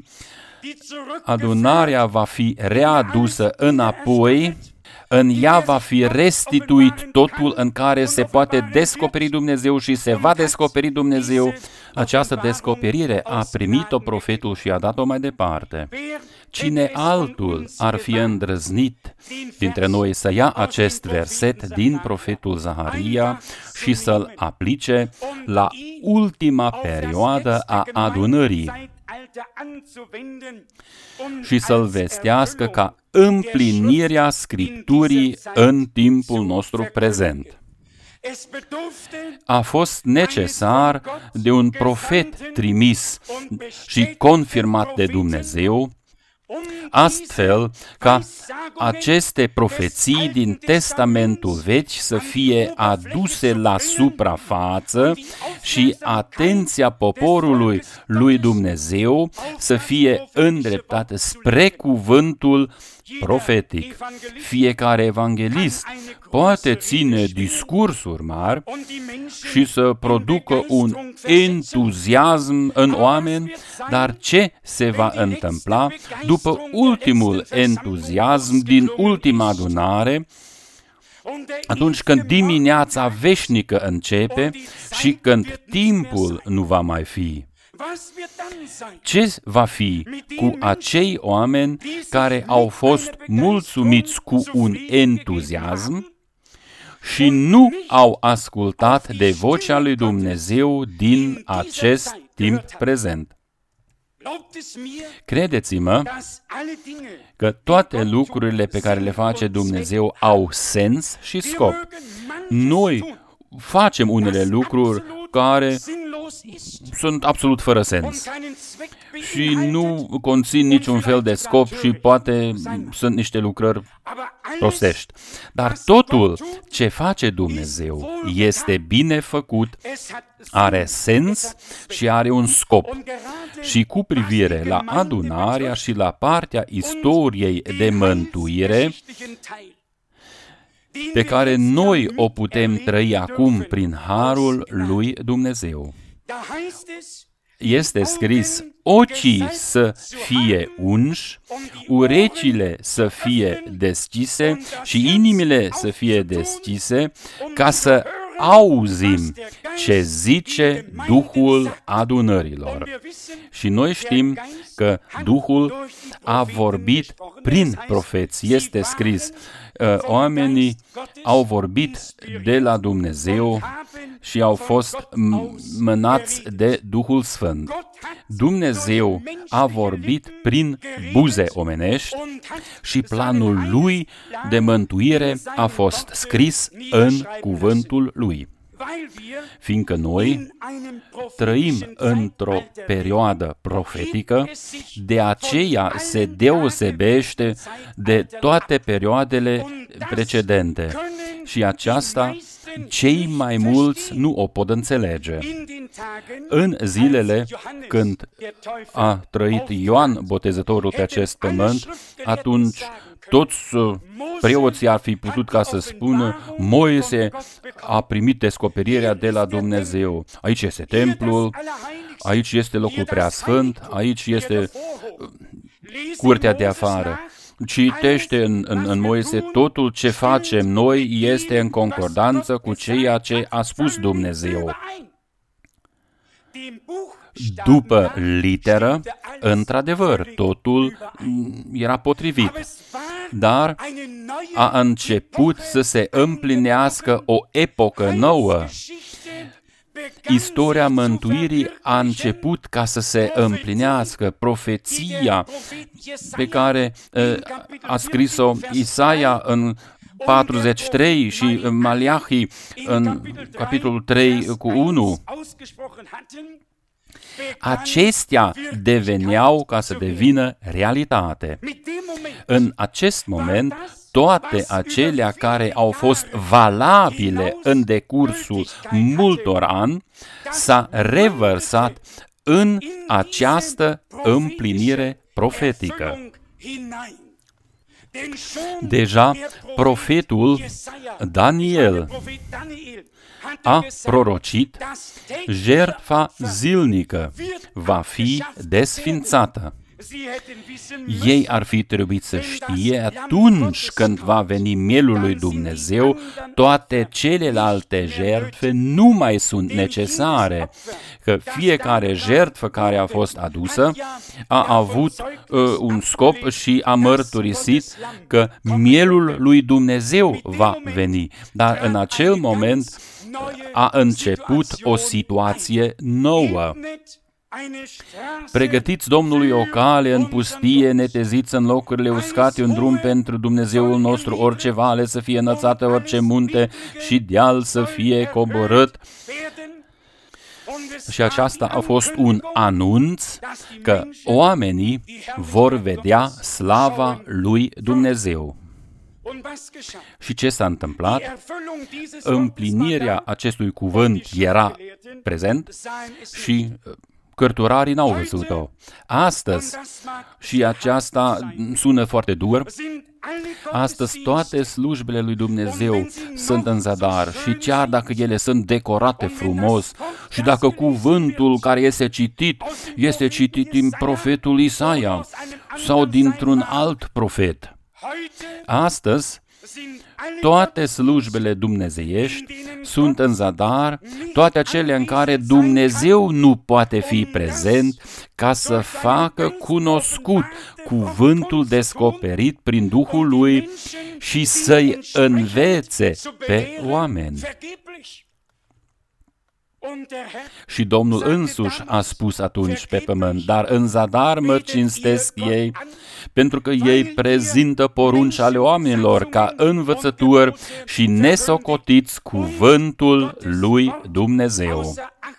adunarea va fi readusă înapoi, în ea va fi restituit totul în care se poate descoperi Dumnezeu și se va descoperi Dumnezeu. Această descoperire a primit-o profetul și a dat-o mai departe. Cine altul ar fi îndrăznit dintre noi să ia acest verset din profetul Zaharia și să-l aplice la ultima perioadă a adunării și să-l vestească ca împlinirea Scripturii în timpul nostru prezent. A fost necesar de un profet trimis și confirmat de Dumnezeu astfel ca aceste profeții din Testamentul Vechi să fie aduse la suprafață și atenția poporului lui Dumnezeu să fie îndreptată spre cuvântul profetic. Fiecare evanghelist poate ține discursuri mari și să producă un entuziasm în oameni, dar ce se va întâmpla după ultimul entuziasm din ultima adunare, atunci când dimineața veșnică începe și când timpul nu va mai fi? Ce va fi cu acei oameni care au fost mulțumiți cu un entuziasm și nu au ascultat de vocea lui Dumnezeu din acest timp prezent? Credeți-mă că toate lucrurile pe care le face Dumnezeu au sens și scop. Noi facem unele lucruri care sunt absolut fără sens și nu conțin niciun fel de scop și poate sunt niște lucrări prostești. Dar totul ce face Dumnezeu este bine făcut, are sens și are un scop. Și cu privire la adunarea și la partea istoriei de mântuire pe care noi o putem trăi acum prin harul lui Dumnezeu, este scris: ochii să fie unși, urechile să fie deschise și inimile să fie deschise, ca să auzim ce zice Duhul adunărilor. Și noi știm că Duhul a vorbit prin profeți. Este scris, oamenii au vorbit de la Dumnezeu și au fost mânați de Duhul Sfânt. Dumnezeu a vorbit prin buze omenești și planul lui de mântuire a fost scris în cuvântul lui. Fiindcă noi trăim într-o perioadă profetică, de aceea se deosebește de toate perioadele precedente. Și aceasta cei mai mulți nu o pot înțelege. În zilele când a trăit Ioan Botezătorul pe acest pământ, atunci toți preoții ar fi putut ca să spună: Moise a primit descoperirea de la Dumnezeu. Aici este templul, aici este locul preasfânt, aici este curtea de afară. Citește în, în, în Moise: totul ce facem noi este în concordanță cu ceea ce a spus Dumnezeu. După literă, într-adevăr, totul era potrivit, dar a început să se împlinească o epocă nouă. Istoria mântuirii a început ca să se împlinească. Profeția pe care uh, a scris-o Isaia în patruzeci și trei și Maleahi în capitolul trei cu unu, acestea deveneau ca să devină realitate. În acest moment, toate acelea care au fost valabile în decursul multor ani s-a revărsat în această împlinire profetică. Deja profetul Daniel a prorocit: jertfa zilnică va fi desfințată. Ei ar fi trebuit să știe atunci când va veni mielul lui Dumnezeu, toate celelalte jertfe nu mai sunt necesare, că fiecare jertfă care a fost adusă a avut uh, un scop și a mărturisit că mielul lui Dumnezeu va veni. Dar în acel moment a început o situație nouă. Pregătiți Domnului o cale în pustie, neteziți în locurile uscate un drum pentru Dumnezeul nostru, orice vale să fie înălțată, orice munte și deal să fie coborât. Și aceasta a fost un anunț că oamenii vor vedea slava lui Dumnezeu. Și ce s-a întâmplat? Împlinirea acestui cuvânt era prezent și cărturarii n-au văzut-o. Astăzi, și aceasta sună foarte dur, astăzi toate slujbele lui Dumnezeu sunt în zadar și chiar dacă ele sunt decorate frumos și dacă cuvântul care este citit, este citit din profetul Isaia sau dintr-un alt profet, astăzi toate slujbele dumnezeiești sunt în zadar, toate acele în care Dumnezeu nu poate fi prezent ca să facă cunoscut cuvântul descoperit prin Duhul Lui și să-i învețe pe oameni. Și Domnul însuși a spus atunci pe pământ, dar în zadar mă cinstesc ei, pentru că ei prezintă porunci ale oamenilor ca învățători și nesocotiți cuvântul lui Dumnezeu.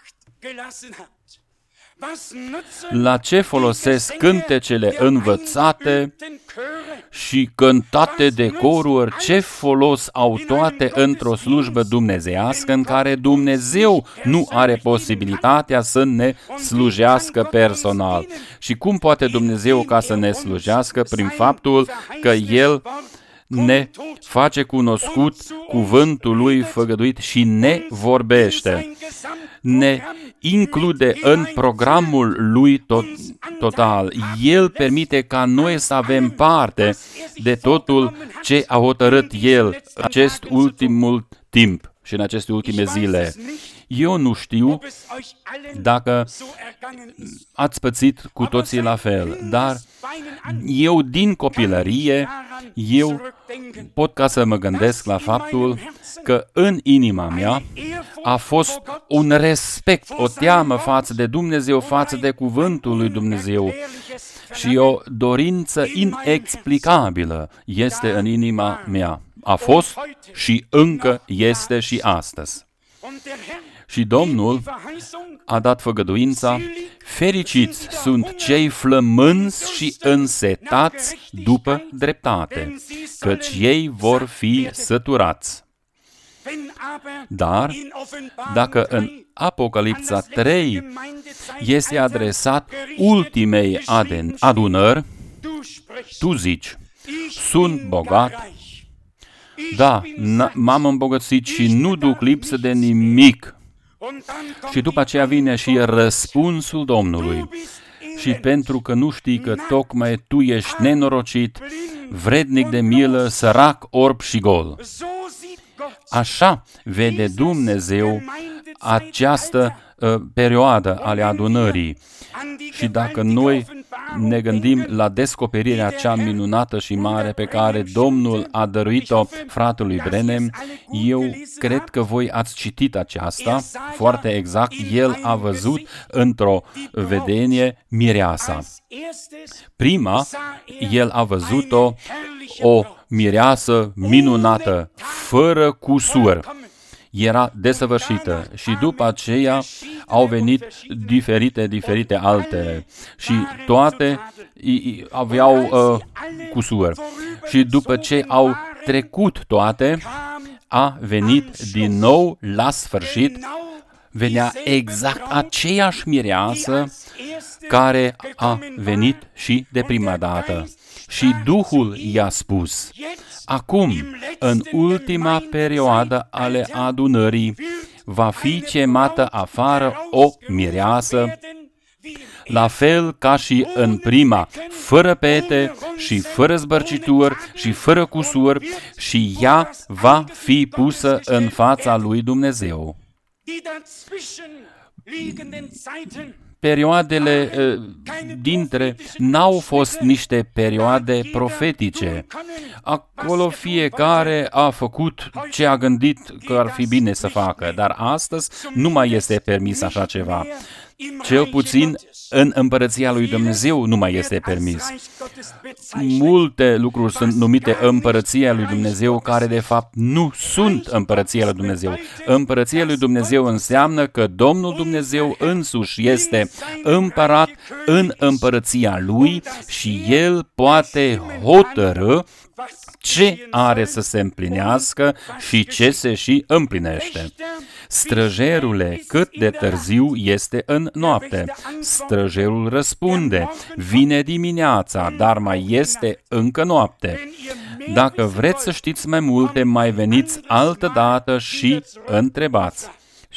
La ce folosesc cântecele învățate și cântate de coruri? Ce folos au toate într-o slujbă dumnezeiască în care Dumnezeu nu are posibilitatea să ne slujească personal? Și cum poate Dumnezeu ca să ne slujească? Prin faptul că El ne face cunoscut cuvântul Lui făgăduit și ne vorbește. Ne include în programul Lui tot, total. El permite ca noi să avem parte de totul ce a hotărât El acest ultimul timp și în aceste ultime zile. Eu nu știu dacă ați pățit cu toții la fel, dar eu din copilărie, eu pot ca să mă gândesc la faptul că în inima mea a fost un respect, o teamă față de Dumnezeu, față de cuvântul lui Dumnezeu și o dorință inexplicabilă este în inima mea. A fost și încă este și astăzi. Și Domnul a dat făgăduința, fericiți sunt cei flămânzi și însetați după dreptate, căci ei vor fi săturați. Dar, dacă în Apocalipsa trei este adresat ultimei adunări, tu zici, sunt bogat, da, m-am îmbogățit și nu duc lipsă de nimic. Și după aceea vine și răspunsul Domnului. Și pentru că nu știi că tocmai tu ești nenorocit, vrednic de milă, sărac, orb și gol. Așa vede Dumnezeu această uh, perioadă ale adunării. Și dacă noi ne gândim la descoperirea cea minunată și mare pe care Domnul a dăruit-o fratelui Branham, eu cred că voi ați citit aceasta foarte exact. El a văzut într-o vedenie mireasa. Prima, el a văzut-o o mireasă minunată, fără cusur. Era desăvârșită și după aceea au venit diferite, diferite altele și toate aveau uh, cusur. Și după ce au trecut toate, a venit din nou la sfârșit, venea exact aceeași mireasă care a venit și de prima dată. Și Duhul i-a spus, acum, în ultima perioadă ale adunării, va fi chemată afară o mireasă, la fel ca și în prima, fără pete și fără zbărcituri și fără cusur, și ea va fi pusă în fața lui Dumnezeu. Perioadele uh, dintre n-au fost niște perioade profetice. Acolo fiecare a făcut ce a gândit că ar fi bine să facă, dar astăzi nu mai este permis așa ceva. Cel puțin în împărăția lui Dumnezeu nu mai este permis. Multe lucruri sunt numite împărăția lui Dumnezeu, care de fapt nu sunt împărăția lui Dumnezeu. Împărăția lui Dumnezeu înseamnă că Domnul Dumnezeu însuși este împărat în împărăția lui și El poate hotărâ ce are să se împlinească și ce se și împlinește. Străjerule, cât de târziu este în noapte. Străjerul răspunde, vine dimineața, dar mai este încă noapte. Dacă vreți să știți mai multe, mai veniți altă dată și întrebați.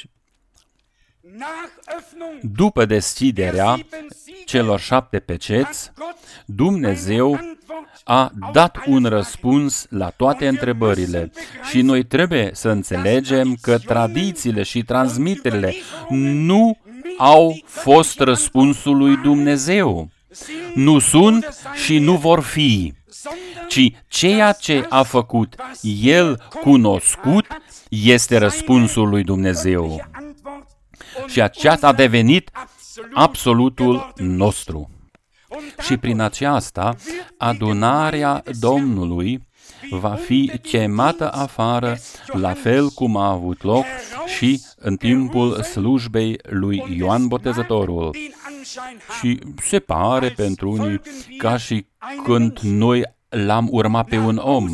După deschiderea celor șapte peceți, Dumnezeu a dat un răspuns la toate întrebările și noi trebuie să înțelegem că tradițiile și transmiterile nu au fost răspunsul lui Dumnezeu. Nu sunt și nu vor fi, ci ceea ce a făcut El cunoscut este răspunsul lui Dumnezeu. Și aceasta a devenit absolutul nostru. Și prin aceasta, adunarea Domnului va fi chemată afară, la fel cum a avut loc și în timpul slujbei lui Ioan Botezătorul. Și se pare pentru unii ca și când noi l-am urmat pe un om.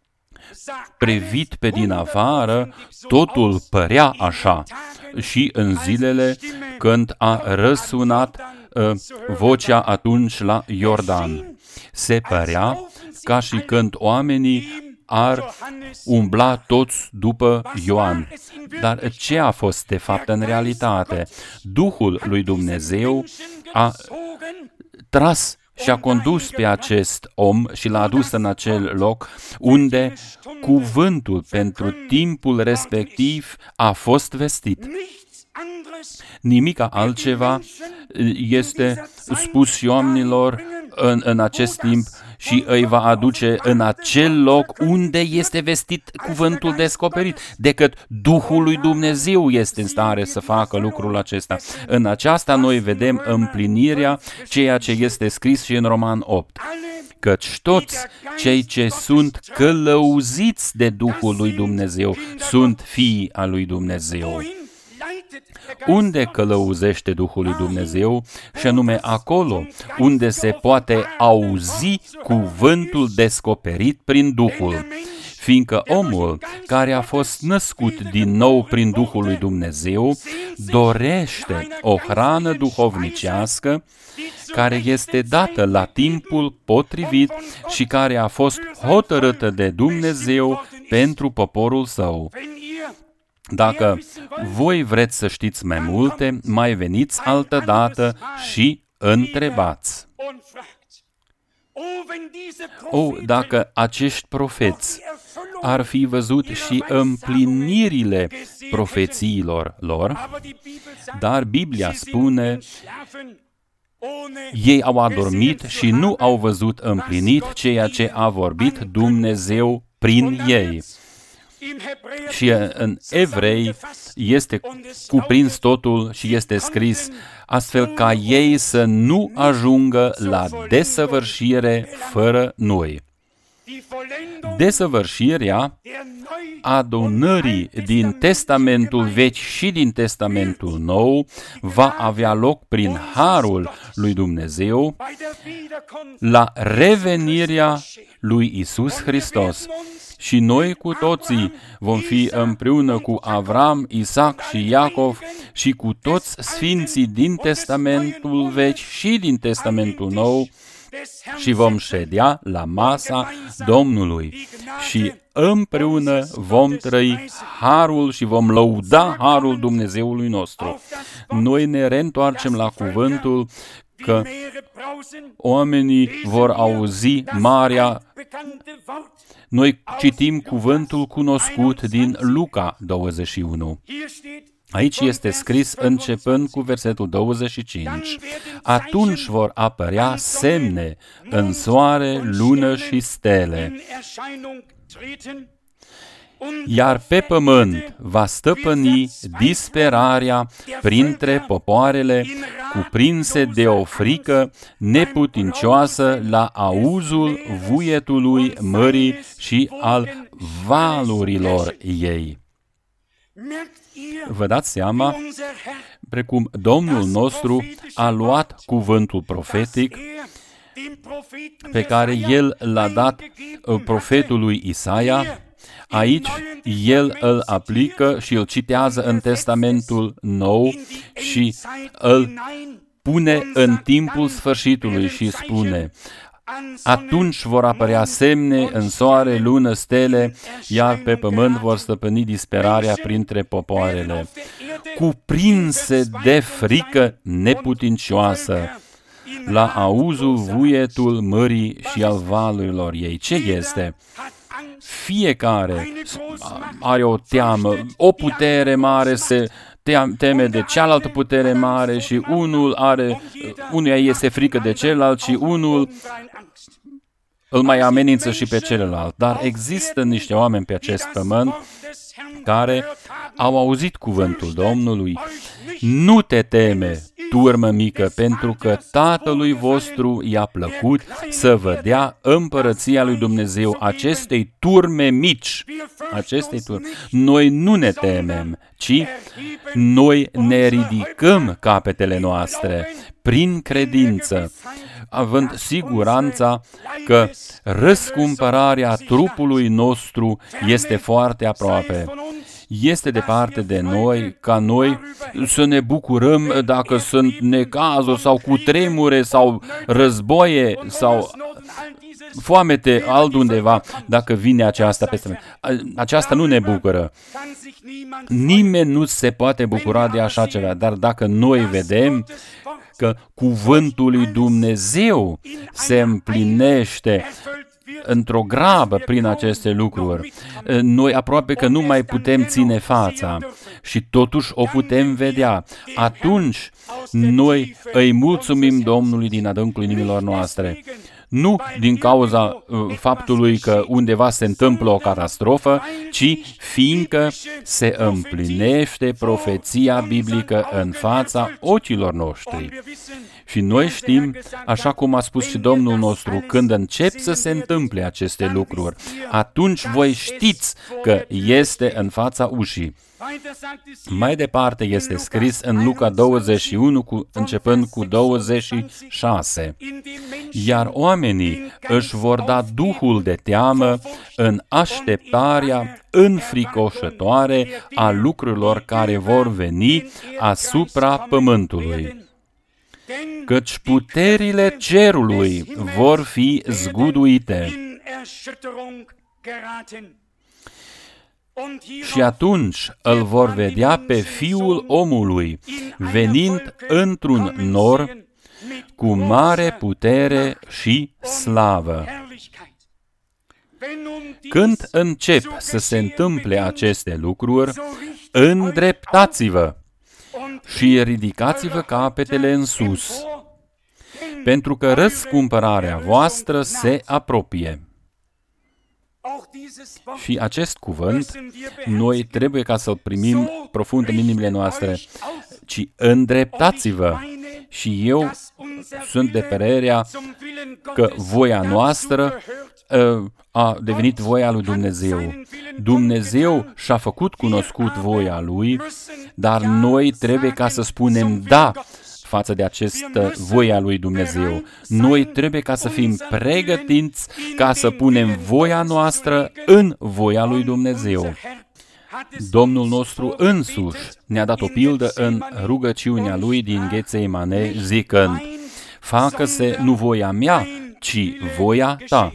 Privit pe din afară, totul părea așa. Și în zilele când a răsunat uh, vocea atunci la Iordan, se părea ca și când oamenii ar umbla toți după Ioan. Dar ce a fost de fapt în realitate? Duhul lui Dumnezeu a tras și a condus pe acest om și l-a adus în acel loc unde cuvântul pentru timpul respectiv a fost vestit. Nimic altceva este spus oamenilor în, în acest timp și îi va aduce în acel loc unde este vestit cuvântul descoperit, decât Duhul lui Dumnezeu este în stare să facă lucrul acesta. În aceasta noi vedem împlinirea ceea ce este scris și în Roman opt. Căci toți cei ce sunt călăuziți de Duhul lui Dumnezeu sunt fii al lui Dumnezeu. Unde călăuzește Duhul lui Dumnezeu, și anume acolo unde se poate auzi cuvântul descoperit prin Duhul. Fiindcă omul care a fost născut din nou prin Duhul lui Dumnezeu dorește o hrană duhovnicească care este dată la timpul potrivit și care a fost hotărâtă de Dumnezeu pentru poporul său. Dacă voi vreți să știți mai multe, mai veniți altă dată și întrebați. O, dacă acești profeți ar fi văzut și împlinirile profețiilor lor, dar Biblia spune, ei au adormit și nu au văzut împlinit ceea ce a vorbit Dumnezeu prin ei. Și în Evrei este cuprins totul și este scris astfel ca ei să nu ajungă la desăvârșire fără noi. Desăvârșirea adunării din Testamentul Vechi și din Testamentul Nou va avea loc prin harul lui Dumnezeu la revenirea lui Iisus Hristos. Și noi cu toții vom fi împreună cu Avram, Isaac și Iacov și cu toți sfinții din Testamentul Vechi și din Testamentul Nou și vom ședea la masa Domnului și împreună vom trăi harul și vom lăuda harul Dumnezeului nostru. Noi ne reîntoarcem la cuvântul că oamenii vor auzi marea. Noi citim cuvântul cunoscut din Luca douăzeci și unu. Aici este scris începând cu versetul douăzeci și cinci. Atunci vor apărea semne în soare, lună și stele. iar pe pământ va stăpâni disperarea printre popoarele cuprinse de o frică neputincioasă la auzul vuietului mării și al valurilor ei. Vă dați seama precum Domnul nostru a luat cuvântul profetic pe care El l-a dat profetului Isaia. Aici el îl aplică și îl citează în Testamentul Nou și îl pune în timpul sfârșitului și spune: atunci vor apărea semne în soare, lună, stele, iar pe pământ vor stăpâni disperarea printre popoarele, cuprinse de frică neputincioasă, la auzul vuietul mării și al valurilor ei. Ce este? Fiecare are o teamă, o putere mare se teme de cealaltă putere mare și unul are, unuia este frică de celălalt și unul îl mai amenință și pe celălalt. Dar există niște oameni pe acest pământ care au auzit cuvântul Domnului: nu te teme, turmă mică, pentru că Tatălui vostru i-a plăcut să vă dea împărăția lui Dumnezeu, acestei turme mici. Acestei turme. Noi nu ne temem, ci noi ne ridicăm capetele noastre prin credință, având siguranța că răscumpărarea trupului nostru este foarte aproape. Este departe de noi ca noi să ne bucurăm dacă sunt necazuri sau cutremure sau războaie sau foamete altundeva, dacă vine aceasta peste noi. Aceasta nu ne bucură. Nimeni nu se poate bucura de așa ceva, dar dacă noi vedem că cuvântul lui Dumnezeu se împlinește într-o grabă prin aceste lucruri, noi aproape că nu mai putem ține fața și totuși o putem vedea. Atunci noi îi mulțumim Domnului din adâncul inimilor noastre. Nu din cauza uh, faptului că undeva se întâmplă o catastrofă, ci fiindcă se împlinește profeția biblică în fața ochilor noștri. Și noi știm, așa cum a spus și Domnul nostru, când încep să se întâmple aceste lucruri, atunci voi știți că este în fața ușii. Mai departe este scris în Luca douăzeci și unu, cu, începând cu douăzeci și șase. Iar oamenii își vor da duhul de teamă în așteptarea înfricoșătoare a lucrurilor care vor veni asupra pământului. Căci puterile cerului vor fi zguduite. Și atunci îl vor vedea pe Fiul omului venind într-un nor cu mare putere și slavă. Când încep să se întâmple aceste lucruri, îndreptați-vă și ridicați-vă capetele în sus, pentru că răscumpărarea voastră se apropie. Și acest cuvânt, noi trebuie ca să-l primim profund în inimile noastre, ci îndreptați-vă. Și eu sunt de părerea că voia noastră a devenit voia lui Dumnezeu. Dumnezeu și-a făcut cunoscut voia Lui, dar noi trebuie ca să spunem da față de această voia lui Dumnezeu. Noi trebuie ca să fim pregătiți ca să punem voia noastră în voia lui Dumnezeu. Domnul nostru însuși ne-a dat o pildă în rugăciunea Lui din Ghetsemane, zicând: facă-se nu voia mea, ci voia ta.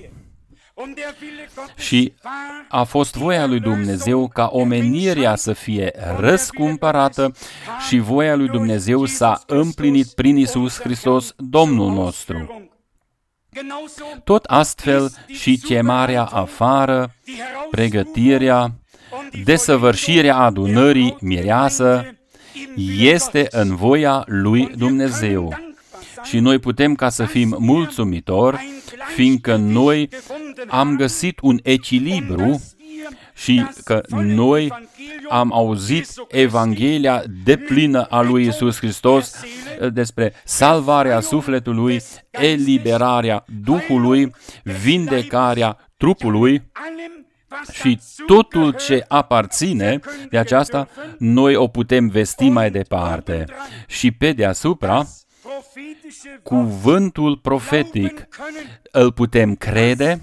Și a fost voia lui Dumnezeu ca omenirea să fie răscumpărată și voia lui Dumnezeu s-a împlinit prin Iisus Hristos, Domnul nostru. Tot astfel și chemarea afară, pregătirea, desăvârșirea adunării mireasă este în voia lui Dumnezeu. Și noi putem ca să fim mulțumitori, fiindcă noi am găsit un echilibru și că noi am auzit Evanghelia deplină a lui Iisus Hristos despre salvarea sufletului, eliberarea Duhului, vindecarea trupului și totul ce aparține de aceasta, noi o putem vesti mai departe. Și pe deasupra, cuvântul profetic îl putem crede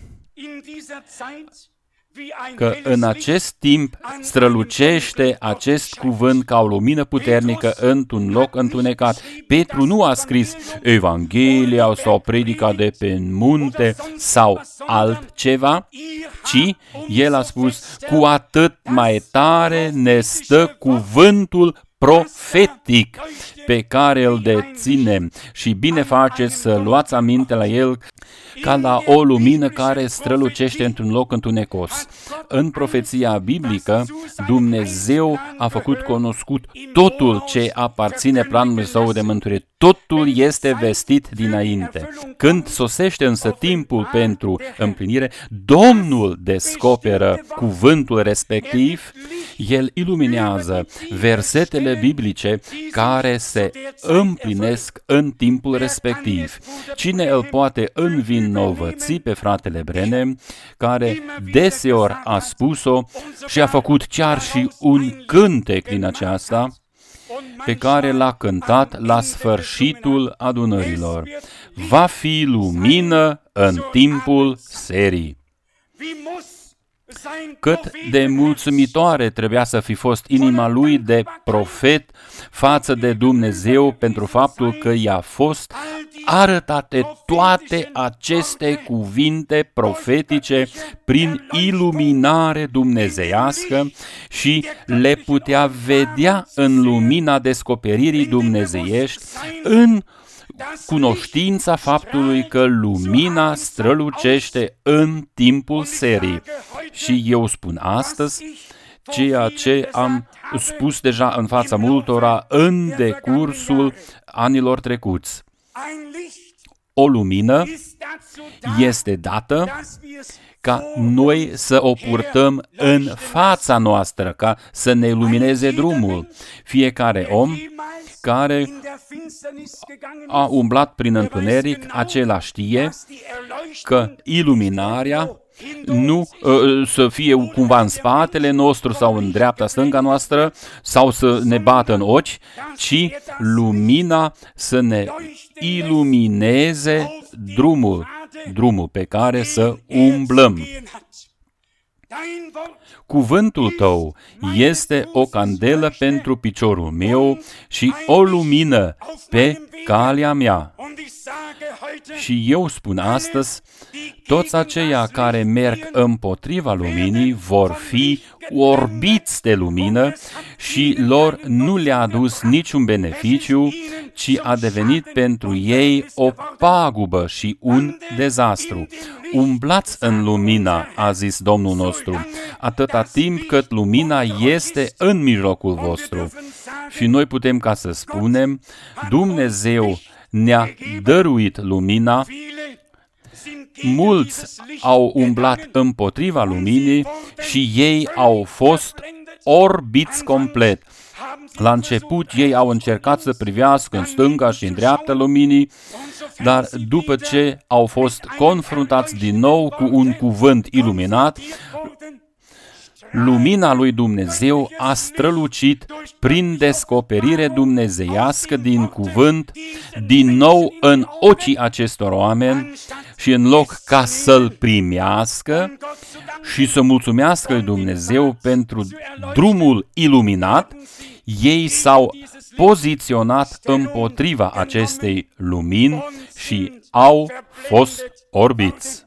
că în acest timp strălucește acest cuvânt ca o lumină puternică într-un loc întunecat. Petru nu a scris Evanghelia sau predica de pe munte sau altceva, ci el a spus cu atât mai tare ne stă cuvântul profetic pe care îl deținem și bine faceți să luați aminte la el ca la o lumină care strălucește într-un loc întunecos. În profeția biblică, Dumnezeu a făcut cunoscut totul ce aparține planului său de mântuire. Totul este vestit dinainte. Când sosește însă timpul pentru împlinire, Domnul descoperă cuvântul respectiv, El iluminează versetele biblice care se împlinesc în timpul respectiv. Cine îl poate învinovăți pe fratele Branham, care deseori a spus-o și a făcut chiar și un cântec din aceasta, pe care l-a cântat la sfârșitul adunărilor. Va fi lumină în timpul serii. Cât de mulțumitoare trebuia să fi fost inima lui de profet față de Dumnezeu pentru faptul că i-a fost arătate toate aceste cuvinte profetice prin iluminare dumnezeiască și le putea vedea în lumina descoperirii dumnezeiești, în cunoștința faptului că lumina strălucește în timpul serii. Și eu spun astăzi ceea ce am spus deja în fața multora în decursul anilor trecuți. O lumină este dată ca noi să o purtăm în fața noastră, ca să ne lumineze drumul. Fiecare om care a umblat prin întuneric, acela știe că iluminarea nu uh, să fie cumva în spatele nostru sau în dreapta, stânga noastră, sau să ne bată în ochi, ci lumina să ne ilumineze drumul, drumul pe care să umblăm. Cuvântul tău este o candelă pentru piciorul meu și o lumină pe calea mea. Și eu spun astăzi, toți aceia care merg împotriva luminii vor fi orbiți de lumină și lor nu le-a adus niciun beneficiu, ci a devenit pentru ei o pagubă și un dezastru. Umblați în lumina, a zis Domnul nostru, atâta timp cât lumina este în mijlocul vostru. Și noi putem ca să spunem, Dumnezeu ne-a dăruit lumina, mulți au umblat împotriva luminii și ei au fost orbiți complet. La început ei au încercat să privească în stânga și în dreapta luminii, dar după ce au fost confruntați din nou cu un cuvânt iluminat, lumina lui Dumnezeu a strălucit prin descoperire dumnezeiască din cuvânt, din nou în ochii acestor oameni și în loc ca să-L primească și să mulțumească lui Dumnezeu pentru drumul iluminat, ei s-au poziționat împotriva acestei lumini și au fost orbiți.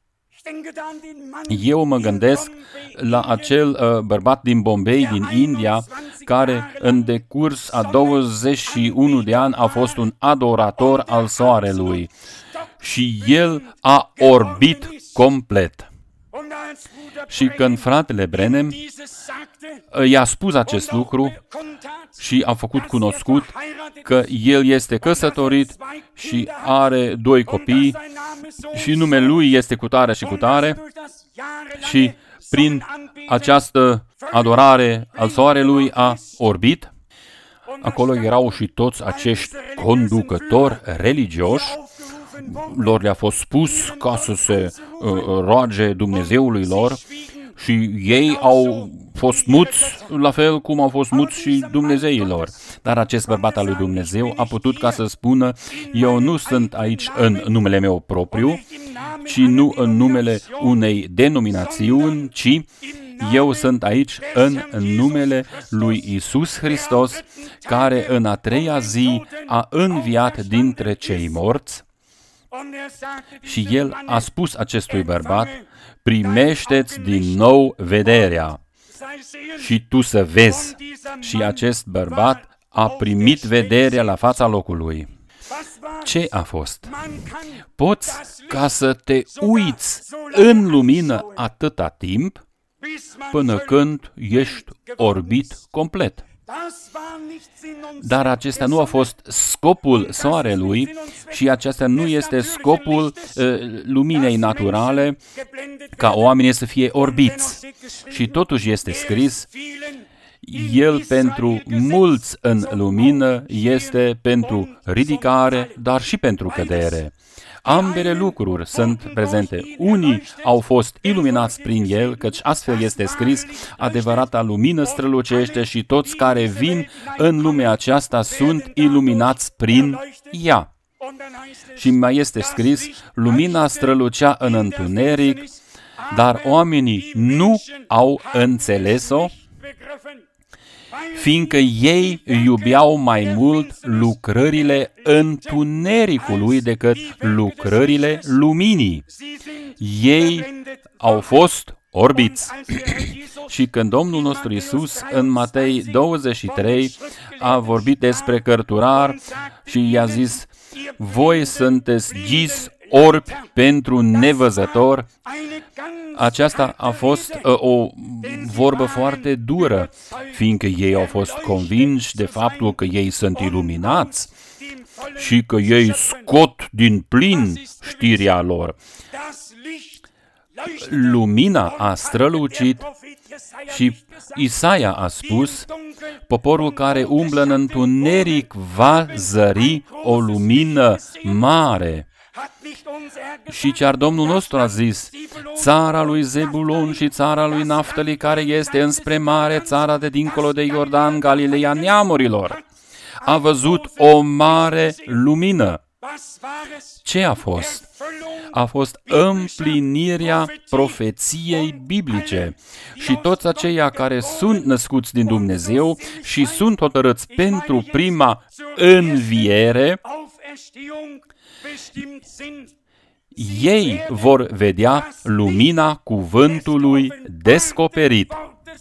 Eu mă gândesc la acel uh, bărbat din Bombay, din India, care în decurs a douăzeci și unu de ani a fost un adorator al soarelui și el a orbit complet. Și când fratele Branham i-a spus acest lucru și a făcut cunoscut că el este căsătorit și are doi copii și numele lui este cutare și cutare și prin această adorare al soarelui a orbit. Acolo erau și toți acești conducători religioși. Lor le-a fost spus ca să se uh, roage Dumnezeului lor și ei au fost muți, la fel cum au fost muți și Dumnezeilor. Dar acest bărbat al lui Dumnezeu a putut ca să spună: eu nu sunt aici în numele meu propriu, ci nu în numele unei denominațiuni, ci eu sunt aici în numele lui Iisus Hristos, care în a treia zi a înviat dintre cei morți. Și el a spus acestui bărbat: primește-ți din nou vederea și tu să vezi. Și acest bărbat a primit vederea la fața locului. Ce a fost? Poți ca să te uiți în lumină atâta timp până când ești orbit complet. Dar acesta nu a fost scopul soarelui și acesta nu este scopul uh, luminei naturale, ca oamenii să fie orbiți. Și totuși este scris: el pentru mulți în lumină este pentru ridicare, dar și pentru cădere. Ambele lucruri sunt prezente. Unii au fost iluminați prin el, căci astfel este scris: adevărata lumină strălucește și toți care vin în lumea aceasta sunt iluminați prin ea. Și mai este scris: lumina strălucea în întuneric, dar oamenii nu au înțeles-o, fiindcă ei iubeau mai mult lucrările întunericului decât lucrările luminii. Ei au fost orbiți. Și când Domnul nostru Iisus în Matei douăzeci și trei a vorbit despre cărturar și i-a zis: voi sunteți ghis orbi pentru nevăzător, aceasta a fost uh, o vorbă foarte dură, fiindcă ei au fost convinși de faptul că ei sunt iluminați și că ei scot din plin știrea lor. Lumina a strălucit și Isaia a spus: poporul care umblă în întuneric va zări o lumină mare. Și chiar Domnul nostru a zis: țara lui Zebulon și țara lui Naftali, care este înspre mare, țara de dincolo de Iordan, Galileea neamurilor, a văzut o mare lumină. Ce a fost? A fost împlinirea profeției biblice. Și toți aceia care sunt născuți din Dumnezeu și sunt hotărâți pentru prima înviere, ei vor vedea lumina cuvântului descoperit.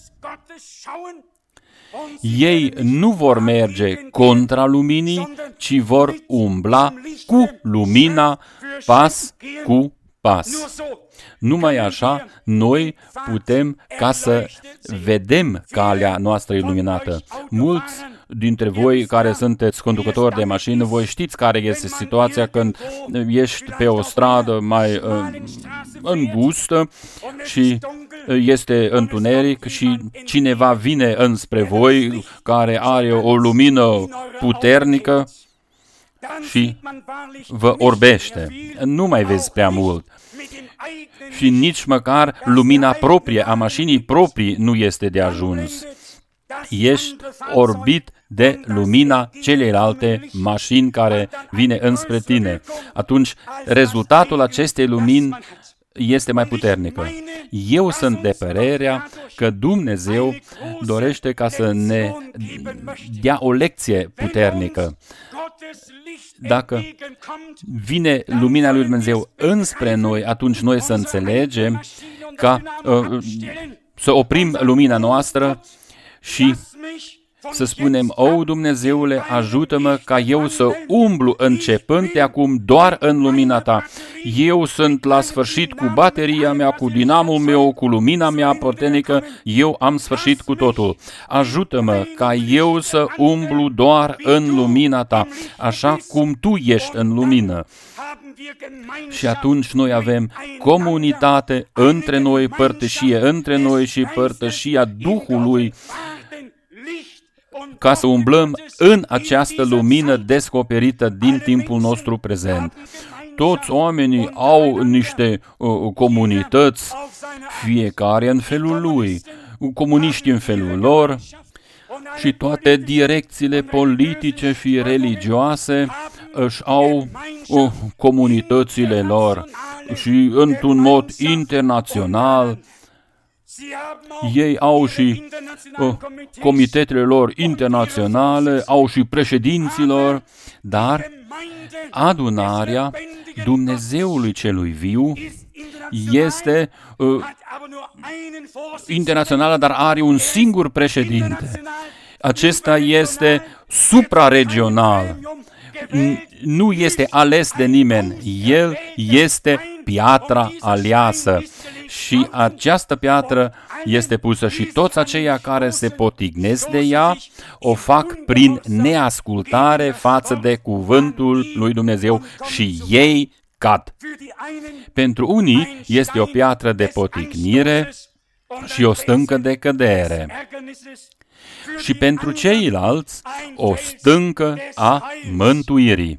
Ei nu vor merge contra luminii, ci vor umbla cu lumina, pas cu pas. Numai așa, noi putem ca să vedem calea noastră iluminată. Mulți dintre voi care sunteți conducători de mașină, voi știți care este situația când ești pe o stradă mai uh, îngustă și este întuneric și cineva vine înspre voi care are o lumină puternică și vă orbește. Nu mai vezi prea mult. Și nici măcar lumina proprie a mașinii proprii nu este de ajuns. Ești orbit de lumina celelalte mașini care vine înspre tine. Atunci, rezultatul acestei lumini este mai puternică. Eu sunt de părerea că Dumnezeu dorește ca să ne dea o lecție puternică. Dacă vine lumina lui Dumnezeu înspre noi, atunci noi să înțelegem ca uh, să oprim lumina noastră și să spunem, o, Dumnezeule, ajută-mă ca eu să umblu începând de acum doar în lumina Ta. Eu sunt la sfârșit cu bateria mea, cu dinamul meu, cu lumina mea puternică, eu am sfârșit cu totul. Ajută-mă ca eu să umblu doar în lumina Ta, așa cum Tu ești în lumină. Și atunci noi avem comunitate între noi, părtășie între noi și părtășia Duhului, ca să umblăm în această lumină descoperită din timpul nostru prezent. Toți oamenii au niște uh, comunități, fiecare în felul lui, comuniști în felul lor, și toate direcțiile politice și religioase își au uh, comunitățile lor și într-un mod internațional. Ei au și uh, comitetele lor internaționale, au și președinților, dar adunarea Dumnezeului celui viu este uh, internațională, dar are un singur președinte. Acesta este supraregional. Nu este ales de nimeni. El este piatra aleasă. Și această piatră este pusă și toți aceia care se potignesc de ea o fac prin neascultare față de cuvântul lui Dumnezeu și ei cad. Pentru unii este o piatră de potignire și o stâncă de cădere. Și pentru ceilalți o stâncă a mântuirii.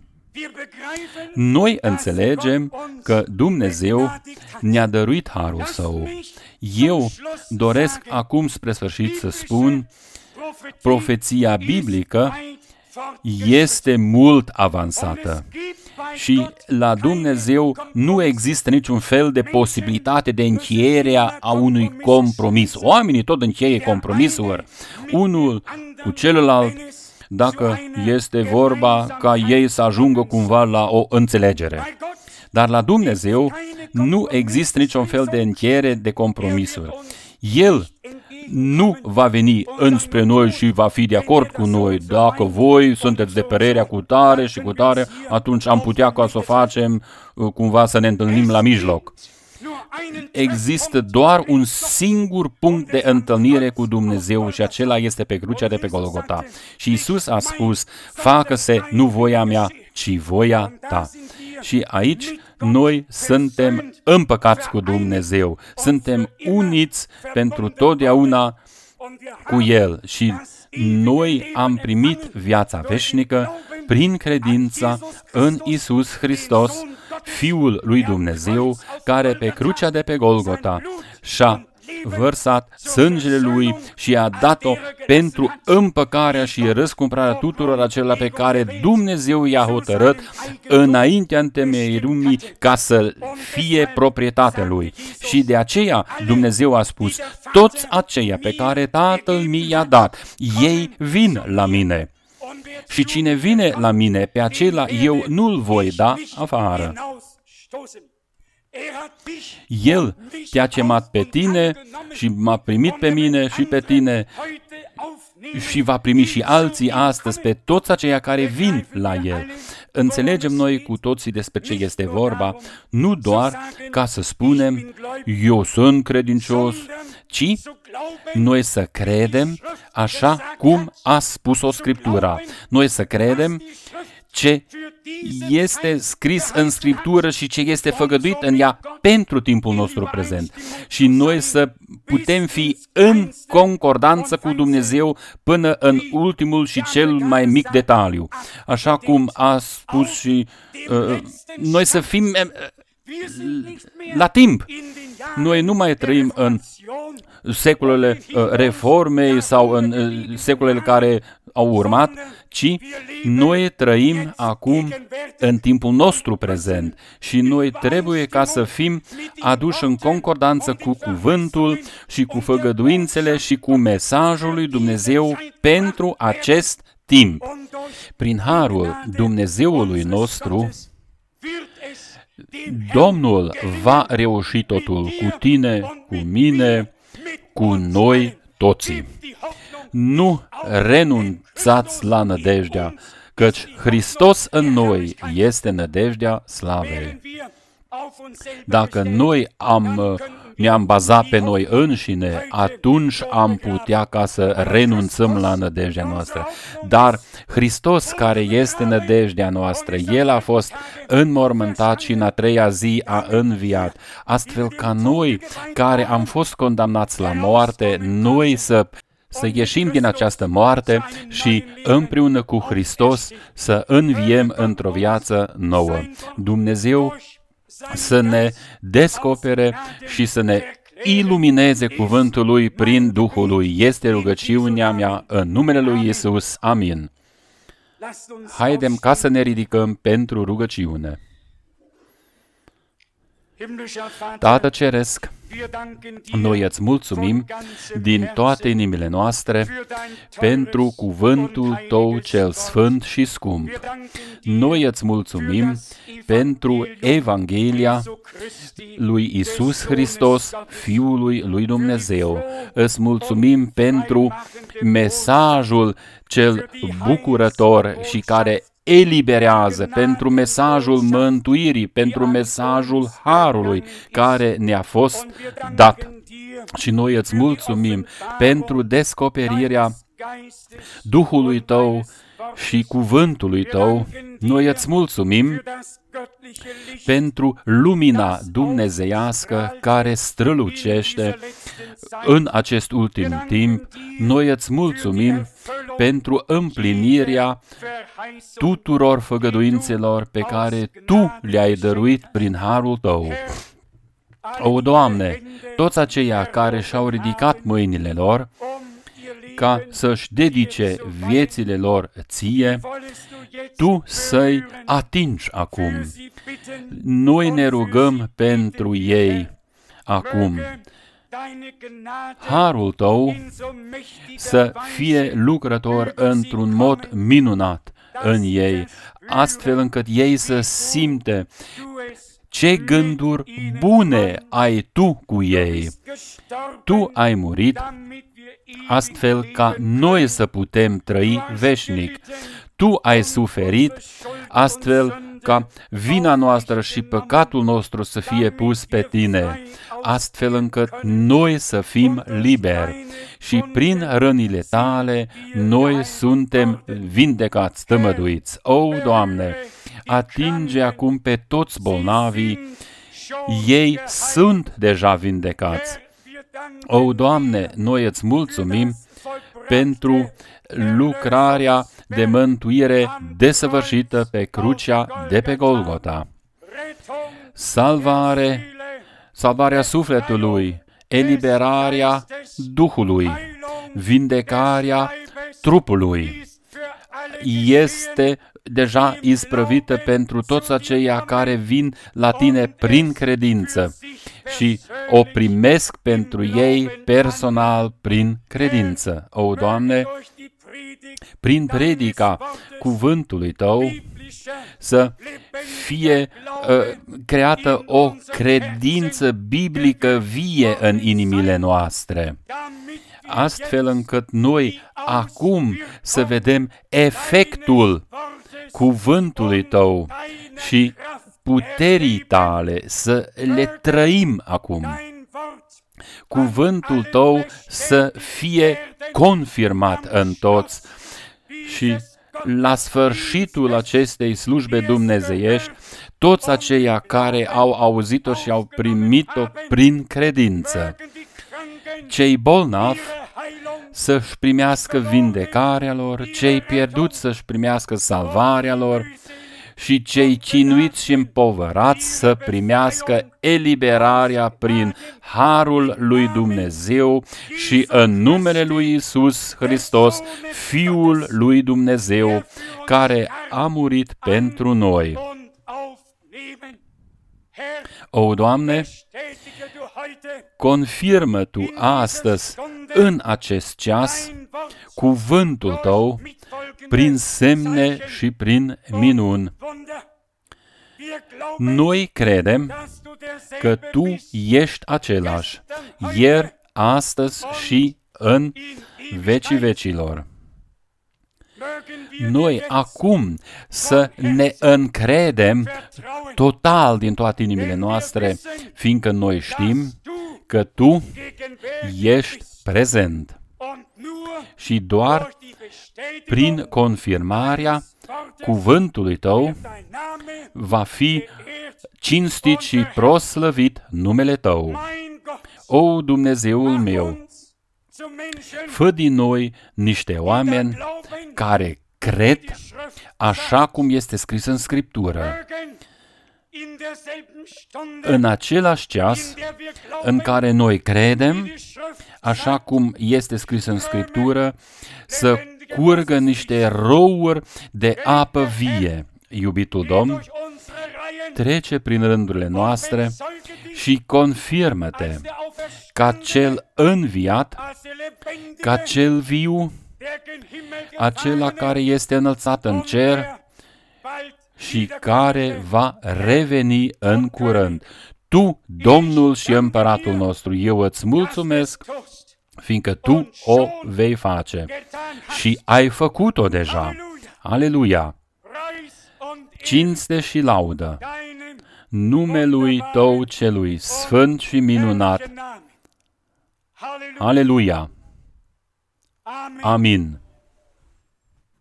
Noi înțelegem că Dumnezeu ne-a dăruit harul Său. Eu doresc acum spre sfârșit să spun, profeția biblică este mult avansată și la Dumnezeu nu există niciun fel de posibilitate de încheiere a unui compromis. Oamenii tot încheie compromisuri, unul cu celălalt, dacă este vorba ca ei să ajungă cumva la o înțelegere. Dar la Dumnezeu nu există niciun fel de încheiere de compromisuri. El nu va veni înspre noi și va fi de acord cu noi. Dacă voi sunteți de părerea cu tare și cu tare, atunci am putea ca să o facem cumva să ne întâlnim la mijloc. Există doar un singur punct de întâlnire cu Dumnezeu și acela este pe crucea de pe Golgota. Și Iisus a spus, facă-se nu voia mea, ci voia ta. Și aici noi suntem împăcați cu Dumnezeu, suntem uniți pentru totdeauna cu El și noi am primit viața veșnică prin credința în Iisus Hristos, Fiul lui Dumnezeu, care pe crucea de pe Golgota și-a vărsat sângele Lui și a dat-o pentru împăcarea și răscumpărarea tuturor acelea pe care Dumnezeu i-a hotărât înaintea întemeierii lumii ca să fie proprietatea Lui. Și de aceea Dumnezeu a spus, toți aceia pe care Tatăl mi i-a dat, ei vin la mine. Și cine vine la mine, pe acela eu nu-l voi da afară. El te-a chemat pe tine și m-a primit pe mine și pe tine și va primi și alții astăzi pe toți aceia care vin la El. Înțelegem noi cu toții despre ce este vorba, nu doar ca să spunem, eu sunt credincios, ci noi să credem așa cum a spus-o Scriptura. Noi să credem ce este scris în Scriptură și ce este făgăduit în ea pentru timpul nostru prezent. Și noi să putem fi în concordanță cu Dumnezeu până în ultimul și cel mai mic detaliu. Așa cum a spus și uh, noi să fim uh, la timp. Noi nu mai trăim în secolele uh, reformei sau în uh, secolele care au urmat, ci noi trăim acum în timpul nostru prezent și noi trebuie ca să fim aduși în concordanță cu cuvântul și cu făgăduințele și cu mesajul lui Dumnezeu pentru acest timp. Prin harul Dumnezeului nostru, Domnul va reuși totul cu tine, cu mine, cu noi toții. Nu renunțați la nădejdea, căci Hristos în noi este nădejdea slavei. Dacă noi am, ne-am bazat pe noi înșine, atunci am putea ca să renunțăm la nădejdea noastră. Dar Hristos, care este nădejdea noastră, El a fost înmormântat și în a treia zi a înviat, astfel ca noi, care am fost condamnați la moarte, noi să să ieșim din această moarte și împreună cu Hristos să înviem într-o viață nouă. Dumnezeu să ne descopere și să ne ilumineze cuvântul Lui prin Duhul Lui. Este rugăciunea mea în numele Lui Iisus. Amin. Haidem ca să ne ridicăm pentru rugăciune. Tată Ceresc, noi îți mulțumim din toate inimile noastre pentru cuvântul Tău cel sfânt și scump. Noi îți mulțumim pentru Evanghelia lui Iisus Hristos, Fiul lui Dumnezeu. Îți mulțumim pentru mesajul cel bucurător și care eliberează, pentru mesajul mântuirii, pentru mesajul harului care ne-a fost dat. Și noi îți mulțumim pentru descoperirea Duhului Tău și cuvântului Tău. Noi îți mulțumim pentru lumina dumnezeiască care strălucește în acest ultim timp. Noi îți mulțumim pentru împlinirea tuturor făgăduințelor pe care Tu le-ai dăruit prin harul Tău. O, Doamne, toți aceia care și-au ridicat mâinile lor ca să-și dedice viețile lor Ție, Tu să-i atingi acum. Noi ne rugăm pentru ei acum. Harul Tău să fie lucrător într-un mod minunat în ei, astfel încât ei să simte ce gânduri bune ai Tu cu ei. Tu ai murit astfel ca noi să putem trăi veșnic. Tu ai suferit astfel ca vina noastră și păcatul nostru să fie pus pe Tine, astfel încât noi să fim liberi și prin rănile Tale noi suntem vindecați, tămăduiți. O, Doamne, atinge acum pe toți bolnavii, ei sunt deja vindecați. O, Doamne, noi îți mulțumim pentru lucrarea de mântuire desăvârșită pe crucea de pe Golgota. Salvare, salvarea sufletului, eliberarea Duhului, vindecarea trupului este deja isprăvită pentru toți aceia care vin la Tine prin credință și o primesc pentru ei personal prin credință. O, Doamne, prin predica cuvântului Tău să fie uh, creată o credință biblică vie în inimile noastre, astfel încât noi acum să vedem efectul cuvântului Tău și puterii Tale, să le trăim acum. Cuvântul Tău să fie confirmat în toți și la sfârșitul acestei slujbe dumnezeiești, toți aceia care au auzit-o și au primit-o prin credință, cei bolnavi să-și primească vindecarea lor, cei pierduți să-și primească salvarea lor și cei chinuiți și împovărați să primească eliberarea prin harul lui Dumnezeu și în numele lui Iisus Hristos, Fiul lui Dumnezeu, care a murit pentru noi. O, Doamne, confirmă Tu astăzi, în acest ceas, cuvântul Tău, prin semne și prin minuni. Noi credem că Tu ești același, ieri, astăzi și în vecii vecilor. Noi acum să ne încredem total din toate inimile noastre, fiindcă noi știm că Tu ești prezent. Și doar prin confirmarea cuvântului Tău va fi cinstit și proslăvit numele Tău. O, Dumnezeul meu, fă din noi niște oameni care cred așa cum este scris în Scriptură. În același ceas în care noi credem, așa cum este scris în Scriptură, să curgă niște rouri de apă vie. Iubitul Domn trece prin rândurile noastre și confirmă-te ca cel înviat, ca cel viu, acela care este înălțat în cer și care va reveni în curând. Tu, Domnul și Împăratul nostru, eu îți mulțumesc, fiindcă Tu o vei face și ai făcut-o deja. Aleluia! Cinste și laudă numelui Tău celui sfânt și minunat. Aleluia! Amin!